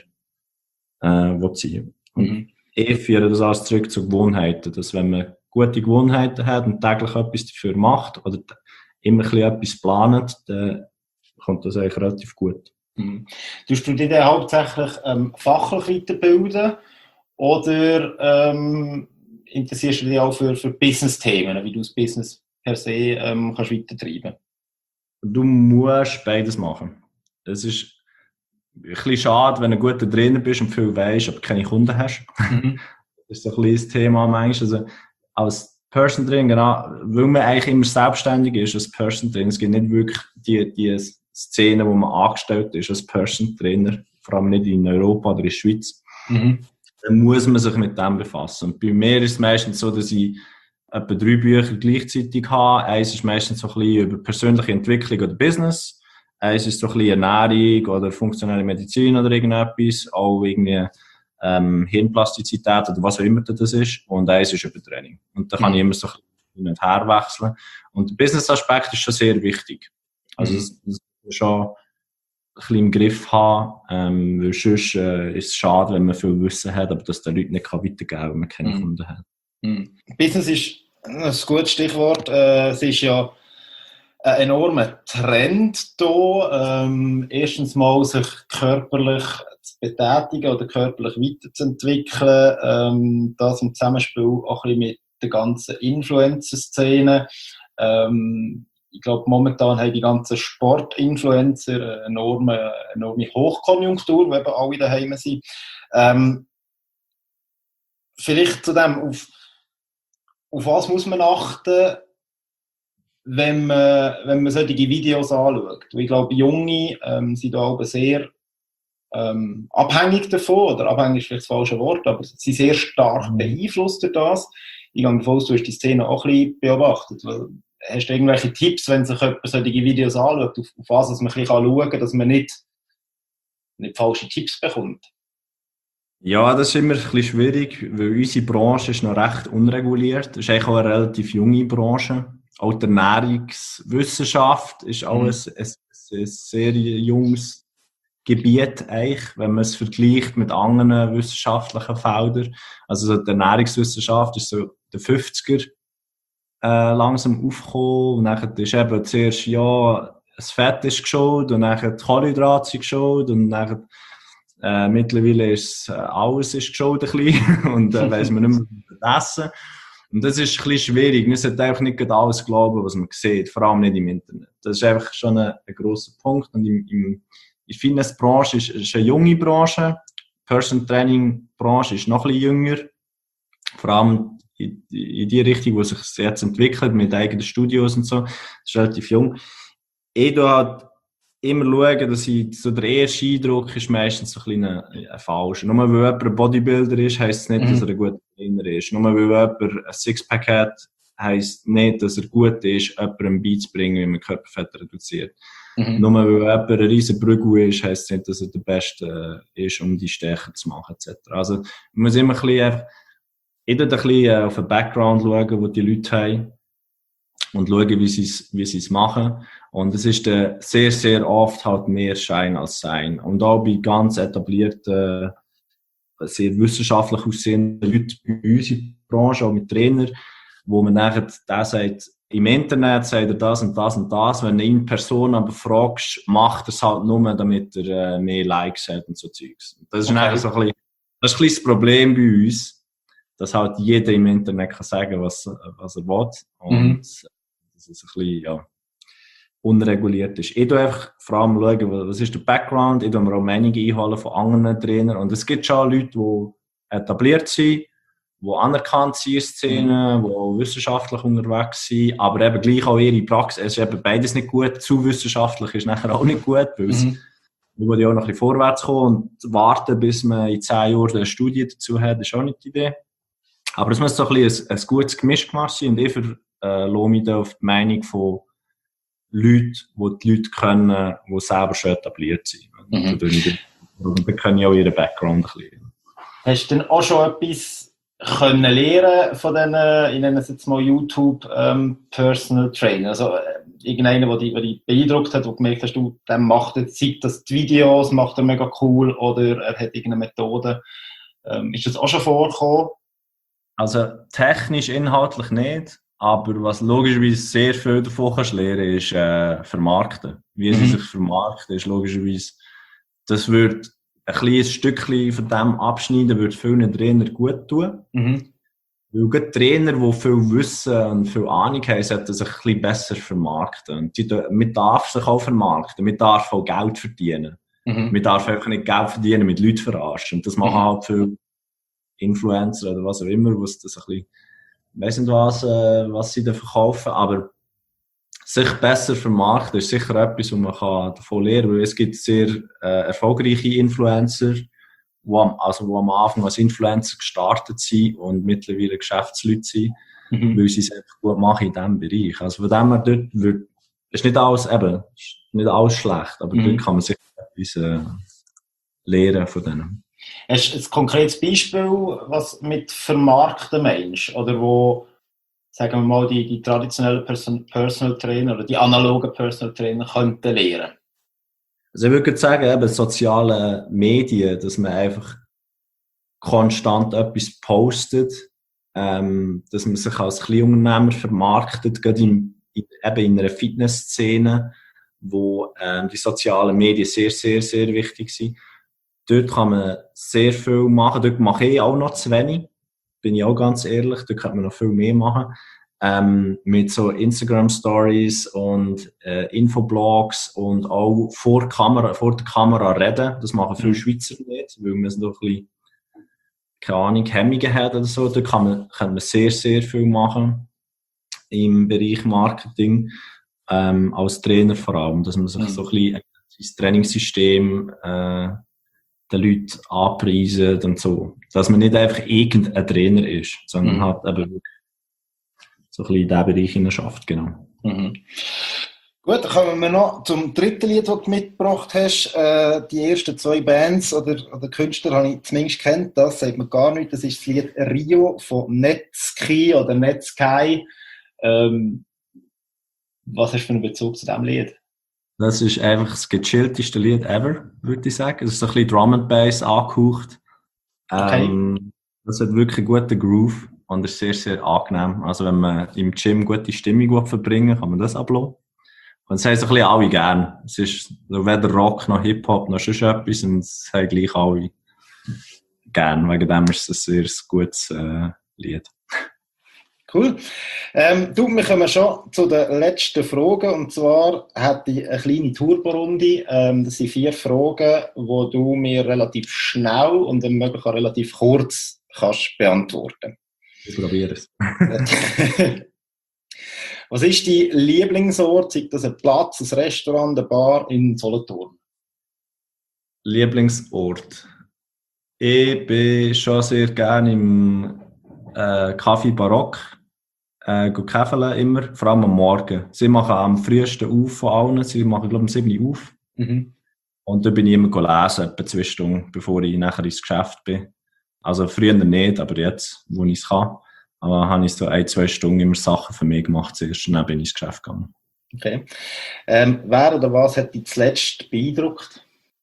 äh, will sein. Und mhm. ich führe das alles zurück zu Gewohnheiten, dass wenn man gute Gewohnheiten hat und täglich etwas dafür macht oder immer ein bisschen etwas plant, dann kommt das eigentlich relativ gut. Mhm. Tust du dich dann hauptsächlich ähm, fachlich weiterbilden oder ähm, interessierst du dich auch für, für Business-Themen, wie du das Business per se ähm, kannst weitertreiben? Du musst beides machen. Es ist ein bisschen schade, wenn du ein guter Trainer bist und viel weisst, aber keine Kunden hast. Mhm. Das ist so ein bisschen das Thema manchmal. Also, als Person Trainer, genau, weil man eigentlich immer selbstständig ist als Person Trainer. Es gibt nicht wirklich die, die Szene, wo man angestellt ist als Person Trainer, vor allem nicht in Europa oder in der Schweiz. Mhm. Dann muss man sich mit dem befassen. Und bei mir ist es meistens so, dass ich etwa drei Bücher gleichzeitig habe. Eins ist meistens so ein bisschen über persönliche Entwicklung oder Business. Eins ist so ein bisschen Ernährung oder funktionelle Medizin oder irgendetwas, auch irgendwie ähm, Hirnplastizität oder was auch immer das ist. Und eins ist über Training. Und da kann mhm. ich immer so ein bisschen hin und her wechseln. Und der Business-Aspekt ist schon sehr wichtig. Also mhm. das, das ist schon ein bisschen im Griff haben, ähm, weil sonst äh, ist es schade, wenn man viel Wissen hat, aber das den Leuten nicht weitergeben kann, wenn man keine mhm. Kunden hat. Mhm. Business ist ein gutes Stichwort. Äh, es ist ja ein enormer Trend hier. Ähm, erstens mal sich körperlich zu betätigen oder körperlich weiterzuentwickeln. Ähm, das im Zusammenspiel auch ein bisschen mit der ganzen Influencer-Szene. Ähm, ich glaube, momentan haben die ganzen Sportinfluencer eine enorme, enorme Hochkonjunktur, wo eben alle daheim sind. Ähm, vielleicht zu dem, auf, auf was muss man achten, wenn man, wenn man solche Videos anschaut. Ich glaube, Junge ähm, sind da auch sehr ähm, abhängig davon, oder abhängig ist vielleicht das falsche Wort, aber sie sind sehr stark beeinflusst durch das. Ich gehe davon aus, du hast die Szene auch ein bisschen beobachtet. Hast du irgendwelche Tipps, wenn sich jemand solche Videos anschaut, auf, auf was man ein bisschen schauen kann, dass man nicht, nicht falsche Tipps bekommt? Ja, das ist immer ein bisschen schwierig, weil unsere Branche ist noch recht unreguliert. Das ist eigentlich auch eine relativ junge Branche. Auch die Ernährungswissenschaft ist auch mhm. ein, ein, ein sehr junges Gebiet, eigentlich, wenn man es vergleicht mit anderen wissenschaftlichen Feldern. Also die Ernährungswissenschaft ist so der fünfziger äh, langsam aufgekommen. Und dann ist eben zuerst, ja, das Fett ist geschaut und dann die Kohlenhydrate sind geschaut und dann äh, mittlerweile ist äh, alles ist geschaut ein bisschen und äh, weiss man nicht mehr essen. Und das ist ein bisschen schwierig. Man sollte einfach nicht alles glauben, was man sieht, vor allem nicht im Internet. Das ist einfach schon ein, ein grosser Punkt. Und im, im, in der Fitnessbranche ist es eine junge Branche. Personal Training Branche ist noch ein bisschen jünger. Vor allem in, in die Richtung, wo sich jetzt entwickelt, mit eigenen Studios und so. Das ist relativ jung. Ich tue halt immer schauen, dass ich, so der erste Eindruck ist meistens so ein bisschen ein, ein falscher. Nur weil jemand ein Bodybuilder ist, heisst es nicht, mhm. dass er ein guter Trainer ist. Nur weil jemand ein Sixpack hat, heisst nicht, dass er gut ist, jemandem beizubringen, wie man Körperfett reduziert. Mhm. Nur weil jemand ein riesen Brügel ist, heisst es nicht, dass er der Beste ist, um die stärker zu machen, et cetera. Also, man muss immer ein bisschen einfach, ich tue ein bisschen auf den Background schauen, wo die Leute haben. Und schauen, wie sie es, wie sie es machen. Und es ist äh, sehr, sehr oft halt mehr Schein als Sein. Und auch bei ganz etablierten, äh, sehr wissenschaftlich aussehenden Leuten bei uns in der Branche, auch mit Trainern, wo man nachher, der sagt, im Internet sagt er das und das und das. Wenn du ihn in Person aber fragst, macht er es halt nur, damit er äh, mehr Likes hat und so Zeugs. Das ist okay. Nachher so ein bisschen, das ist ein bisschen das Problem bei uns, dass halt jeder im Internet kann sagen, was, was er will. Und mhm. dass es ein bisschen, ja, unreguliert ist. Ich schaue einfach vor allem schauen, was ist der Background. Ich schaue mir auch Meinungen einholen von anderen Trainern. Und es gibt schon Leute, die etabliert sind, die anerkannt sind in Szenen, die wissenschaftlich unterwegs sind, aber eben gleich auch ihre Praxis. Es ist eben beides nicht gut. Zu wissenschaftlich ist nachher auch nicht gut, weil es, mhm. man will ja auch noch ein bisschen vorwärts kommen und warten, bis man in zehn Jahren eine Studie dazu hat, ist auch nicht die Idee. Aber es muss so ein bisschen ein, ein gutes Gemisch gemacht sein und ich ver, äh, lasse mich da auf die Meinung von Leuten, die die Leute können, die selber schon etabliert sind. Mhm. Und dann können ja auch ihren Background ein bisschen. Hast du denn auch schon etwas können lernen von diesen, ich nenne es jetzt mal YouTube ähm, Personal Trainer? Also äh, irgendeiner, der dich, der dich beeindruckt hat, wo du gemerkt hast, du, der macht jetzt, sieht das die Videos, macht er mega cool oder er hat irgendeine Methode. Ähm, ist das auch schon vorgekommen? Also technisch, inhaltlich nicht. Aber was logischerweise sehr viel davon kannst lernen, ist äh, vermarkten. Wie mhm. sie sich vermarkten, ist logischerweise, das würde ein kleines Stückchen von dem abschneiden, würde vielen Trainern gut tun. Mhm. Weil gerade Trainer, die viel Wissen und viel Ahnung haben, sollten sich ein bisschen besser vermarkten. Und die, man darf sich auch vermarkten, man darf auch Geld verdienen. Mhm. Man darf einfach nicht Geld verdienen mit Leuten verarschen. Und das machen mhm. halt viele Influencer oder was auch immer, wo es das ein bisschen, ich weiss nicht was, äh, was sie da verkaufen, aber sich besser vermarkten ist sicher etwas, was man kann davon lernen kann, weil es gibt sehr äh, erfolgreiche Influencer, die am, also, die am Anfang als Influencer gestartet sind und mittlerweile Geschäftsleute sind, mhm. weil sie es einfach gut machen in diesem Bereich. Also von dem her dort wird, ist nicht alles, eben, ist nicht alles schlecht, aber mhm. dort kann man sicher etwas äh, lernen von denen. Hast du ein konkretes Beispiel, was mit vermarkten meinst? Oder wo, sagen wir mal, die, die traditionellen Person, Personal Trainer oder die analogen Personal Trainer könnten lernen? Also ich würde sagen, eben soziale Medien, dass man einfach konstant etwas postet, ähm, dass man sich als Kleinunternehmer vermarktet, gerade in, in, eben in einer Fitnessszene, wo ähm, die sozialen Medien sehr, sehr, sehr wichtig sind. Dort kann man sehr viel machen. Dort mache ich auch noch zu wenig. Bin ich auch ganz ehrlich. Dort kann man noch viel mehr machen. Ähm, mit so Instagram-Stories und äh, Infoblogs und auch vor, Kamera, vor der Kamera reden. Das machen viele Schweizer nicht, weil man so ein bisschen, keine Ahnung, Hemmungen hat oder so. Dort kann man, kann man sehr, sehr viel machen im Bereich Marketing. Ähm, als Trainer vor allem. Dass man sich mhm. so ein bisschen das Trainingssystem äh, den Leuten anpreisen und so. Dass man nicht einfach irgendein Trainer ist, sondern mhm. halt eben wirklich so ein bisschen in diesen Bereich hineinschafft, genau. Mhm. Gut, dann kommen wir noch zum dritten Lied, das du mitgebracht hast. Äh, die ersten zwei Bands oder, oder Künstler habe ich zumindest kennt, das sagt man gar nicht. Das ist das Lied Rio von Netski oder Netsky. Ähm, was hast du für einen Bezug zu diesem Lied? Das ist einfach das gechillteste Lied ever, würde ich sagen. Es ist so ein bisschen Drum and Bass angehaucht. Okay. Ähm, das hat wirklich einen guten Groove und ist sehr, sehr angenehm. Also wenn man im Gym gute Stimmung verbringen will, kann man das ablassen. Und es haben so ein bisschen alle gern. Es ist weder Rock noch Hip-Hop noch sonst etwas und es haben gleich alle gern. Wegen dem ist es ein sehr gutes äh, Lied. Cool. Ähm, du, wir kommen schon zu den letzten Fragen. Und zwar hätte ich eine kleine Turborunde. Ähm, das sind vier Fragen, die du mir relativ schnell und dann möglich auch relativ kurz kannst beantworten. Ich probiere es. Was ist dein Lieblingsort? Sei das ein Platz, ein Restaurant, eine Bar in Solothurn? Lieblingsort? Ich bin schon sehr gerne im äh, Café Barock. Äh, käfeln immer, vor allem am Morgen. Sie machen am frühesten auf von allen. Sie machen, glaube ich, um sieben Uhr auf. Mhm. Und da bin ich immer lesen, etwa zwei Stunden, bevor ich nachher ins Geschäft bin. Also früher nicht, aber jetzt, wo ich es kann, aber habe ich so ein, zwei Stunden immer Sachen für mich gemacht, zuerst und dann bin ich ins Geschäft gegangen. Okay. Ähm, wer oder was hat dich zuletzt beeindruckt?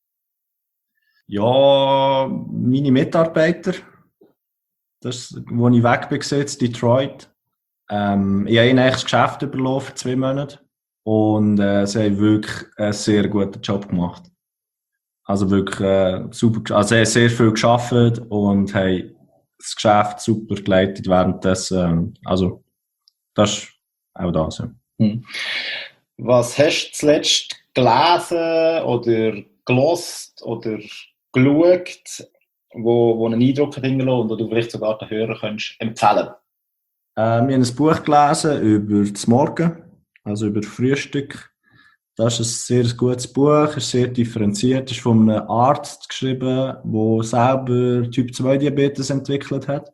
Ja, meine Mitarbeiter. Das, wo ich weg bin, in Detroit. Ähm, ich habe ihnen eigentlich das Geschäft überlaufen, zwei Monate. Und äh, sie haben wirklich einen sehr guten Job gemacht. Also wirklich äh, super. Also sie haben sehr viel gearbeitet und haben das Geschäft super geleitet währenddessen. Äh, also das ist auch das. Ja. Hm. Was hast du zuletzt gelesen oder gelost oder geschaut, wo, wo einen Eindruck hat hinterlassen und wo du vielleicht sogar den Hörern könntest empfehlen? Äh, wir haben ein Buch gelesen über das Morgen, also über Frühstück. Das ist ein sehr gutes Buch, ist sehr differenziert, ist von einem Arzt geschrieben, der selber Typ zwei Diabetes entwickelt hat.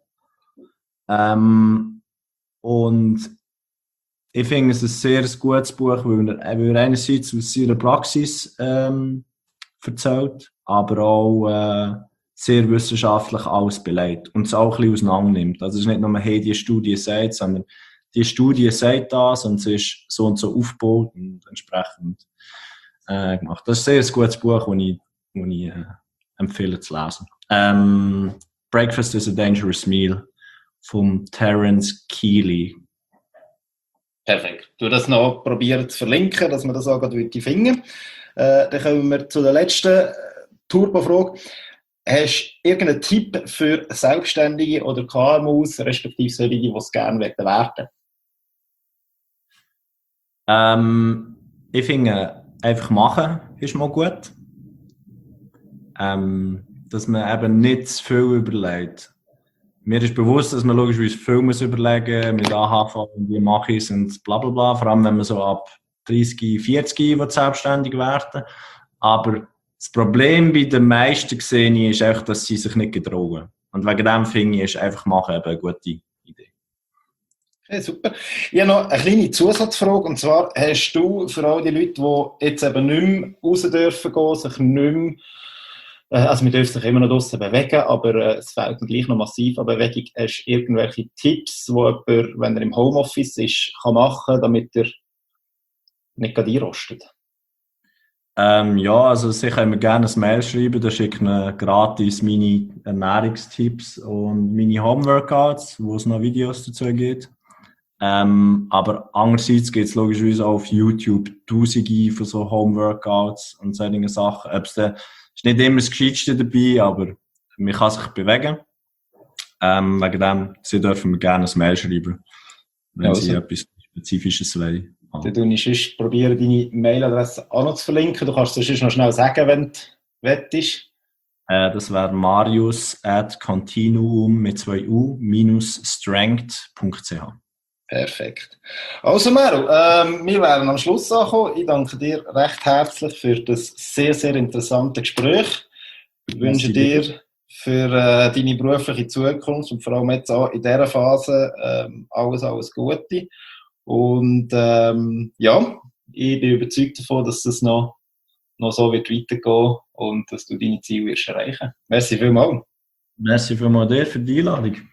Ähm, und ich finde es ein sehr gutes Buch, weil er, weil er einerseits aus seiner Praxis ähm, erzählt, aber auch äh, sehr wissenschaftlich alles belegt und es auch ein bisschen auseinander nimmt. Also es ist nicht nur, hey, die Studie sagt, sondern die Studie sagt das und es ist so und so aufgebaut und entsprechend äh, gemacht. Das ist ein sehr gutes Buch, das ich, das ich äh, empfehle zu lesen. Ähm, Breakfast is a Dangerous Meal von Terence Keely. Perfekt. Du das noch probieren zu verlinken, dass wir das auch gerade finden. Äh, dann kommen wir zu der letzten Turbo-Frage. Hast du irgendeinen Tipp für Selbstständige oder K M Us, respektive solche, die es gerne werden möchten? Ähm, ich finde, einfach machen ist mal gut. Ähm, dass man eben nicht zu viel überlegt. Mir ist bewusst, dass man logischerweise viel muss überlegen mit A H V und wie mache ich es und bla bla bla. Vor allem, wenn man so ab dreißig, vierzig will selbstständig werden. Aber das Problem bei den meisten sehe ich, ist einfach, dass sie sich nicht getrauen. Und wegen dem finde ich, ist einfach machen eben eine gute Idee. Okay, super. Ich habe noch eine kleine Zusatzfrage. Und zwar, hast du für all die Leute, die jetzt eben nicht mehr raus dürfen gehen, sich nicht mehr, also wir dürfen sich immer noch draussen bewegen, aber äh, es fehlt dann gleich noch massiv an Bewegung. Hast du irgendwelche Tipps, die jemand, wenn er im Homeoffice ist, kann machen, damit er nicht gerade einrostet? Ähm, ja, also Sie können mir gerne ein Mail schreiben, da schicke ich gratis meine Ernährungstipps und meine Homeworkouts, wo es noch Videos dazu gibt. Ähm, aber andererseits gibt es logischerweise auch auf YouTube tausende von so Homeworkouts und solche Sachen. Ob's da, ist nicht immer das Gescheiteste dabei, aber man kann sich bewegen. Ähm, wegen dem, Sie dürfen mir gerne ein Mail schreiben, wenn also. Sie etwas Spezifisches wollen. Ah. Dann tue ich sonst probieren, deine Mailadresse auch noch zu verlinken. Du kannst es sonst noch schnell sagen, wenn du wettest. Äh, das wäre marius at continuum mit zwei u minus strength punkt c h. Perfekt. Also Maro, ähm, wir wären am Schluss angekommen. Ich danke dir recht herzlich für das sehr, sehr interessante Gespräch. Ich wünsche dir für äh, deine berufliche Zukunft und vor allem jetzt auch in dieser Phase ähm, alles, alles Gute. Und ähm, ja, ich bin überzeugt davon, dass das noch, noch so wird weitergehen und dass du deine Ziele wirst erreichen. Merci vielmals. Merci vielmals dir für die Einladung.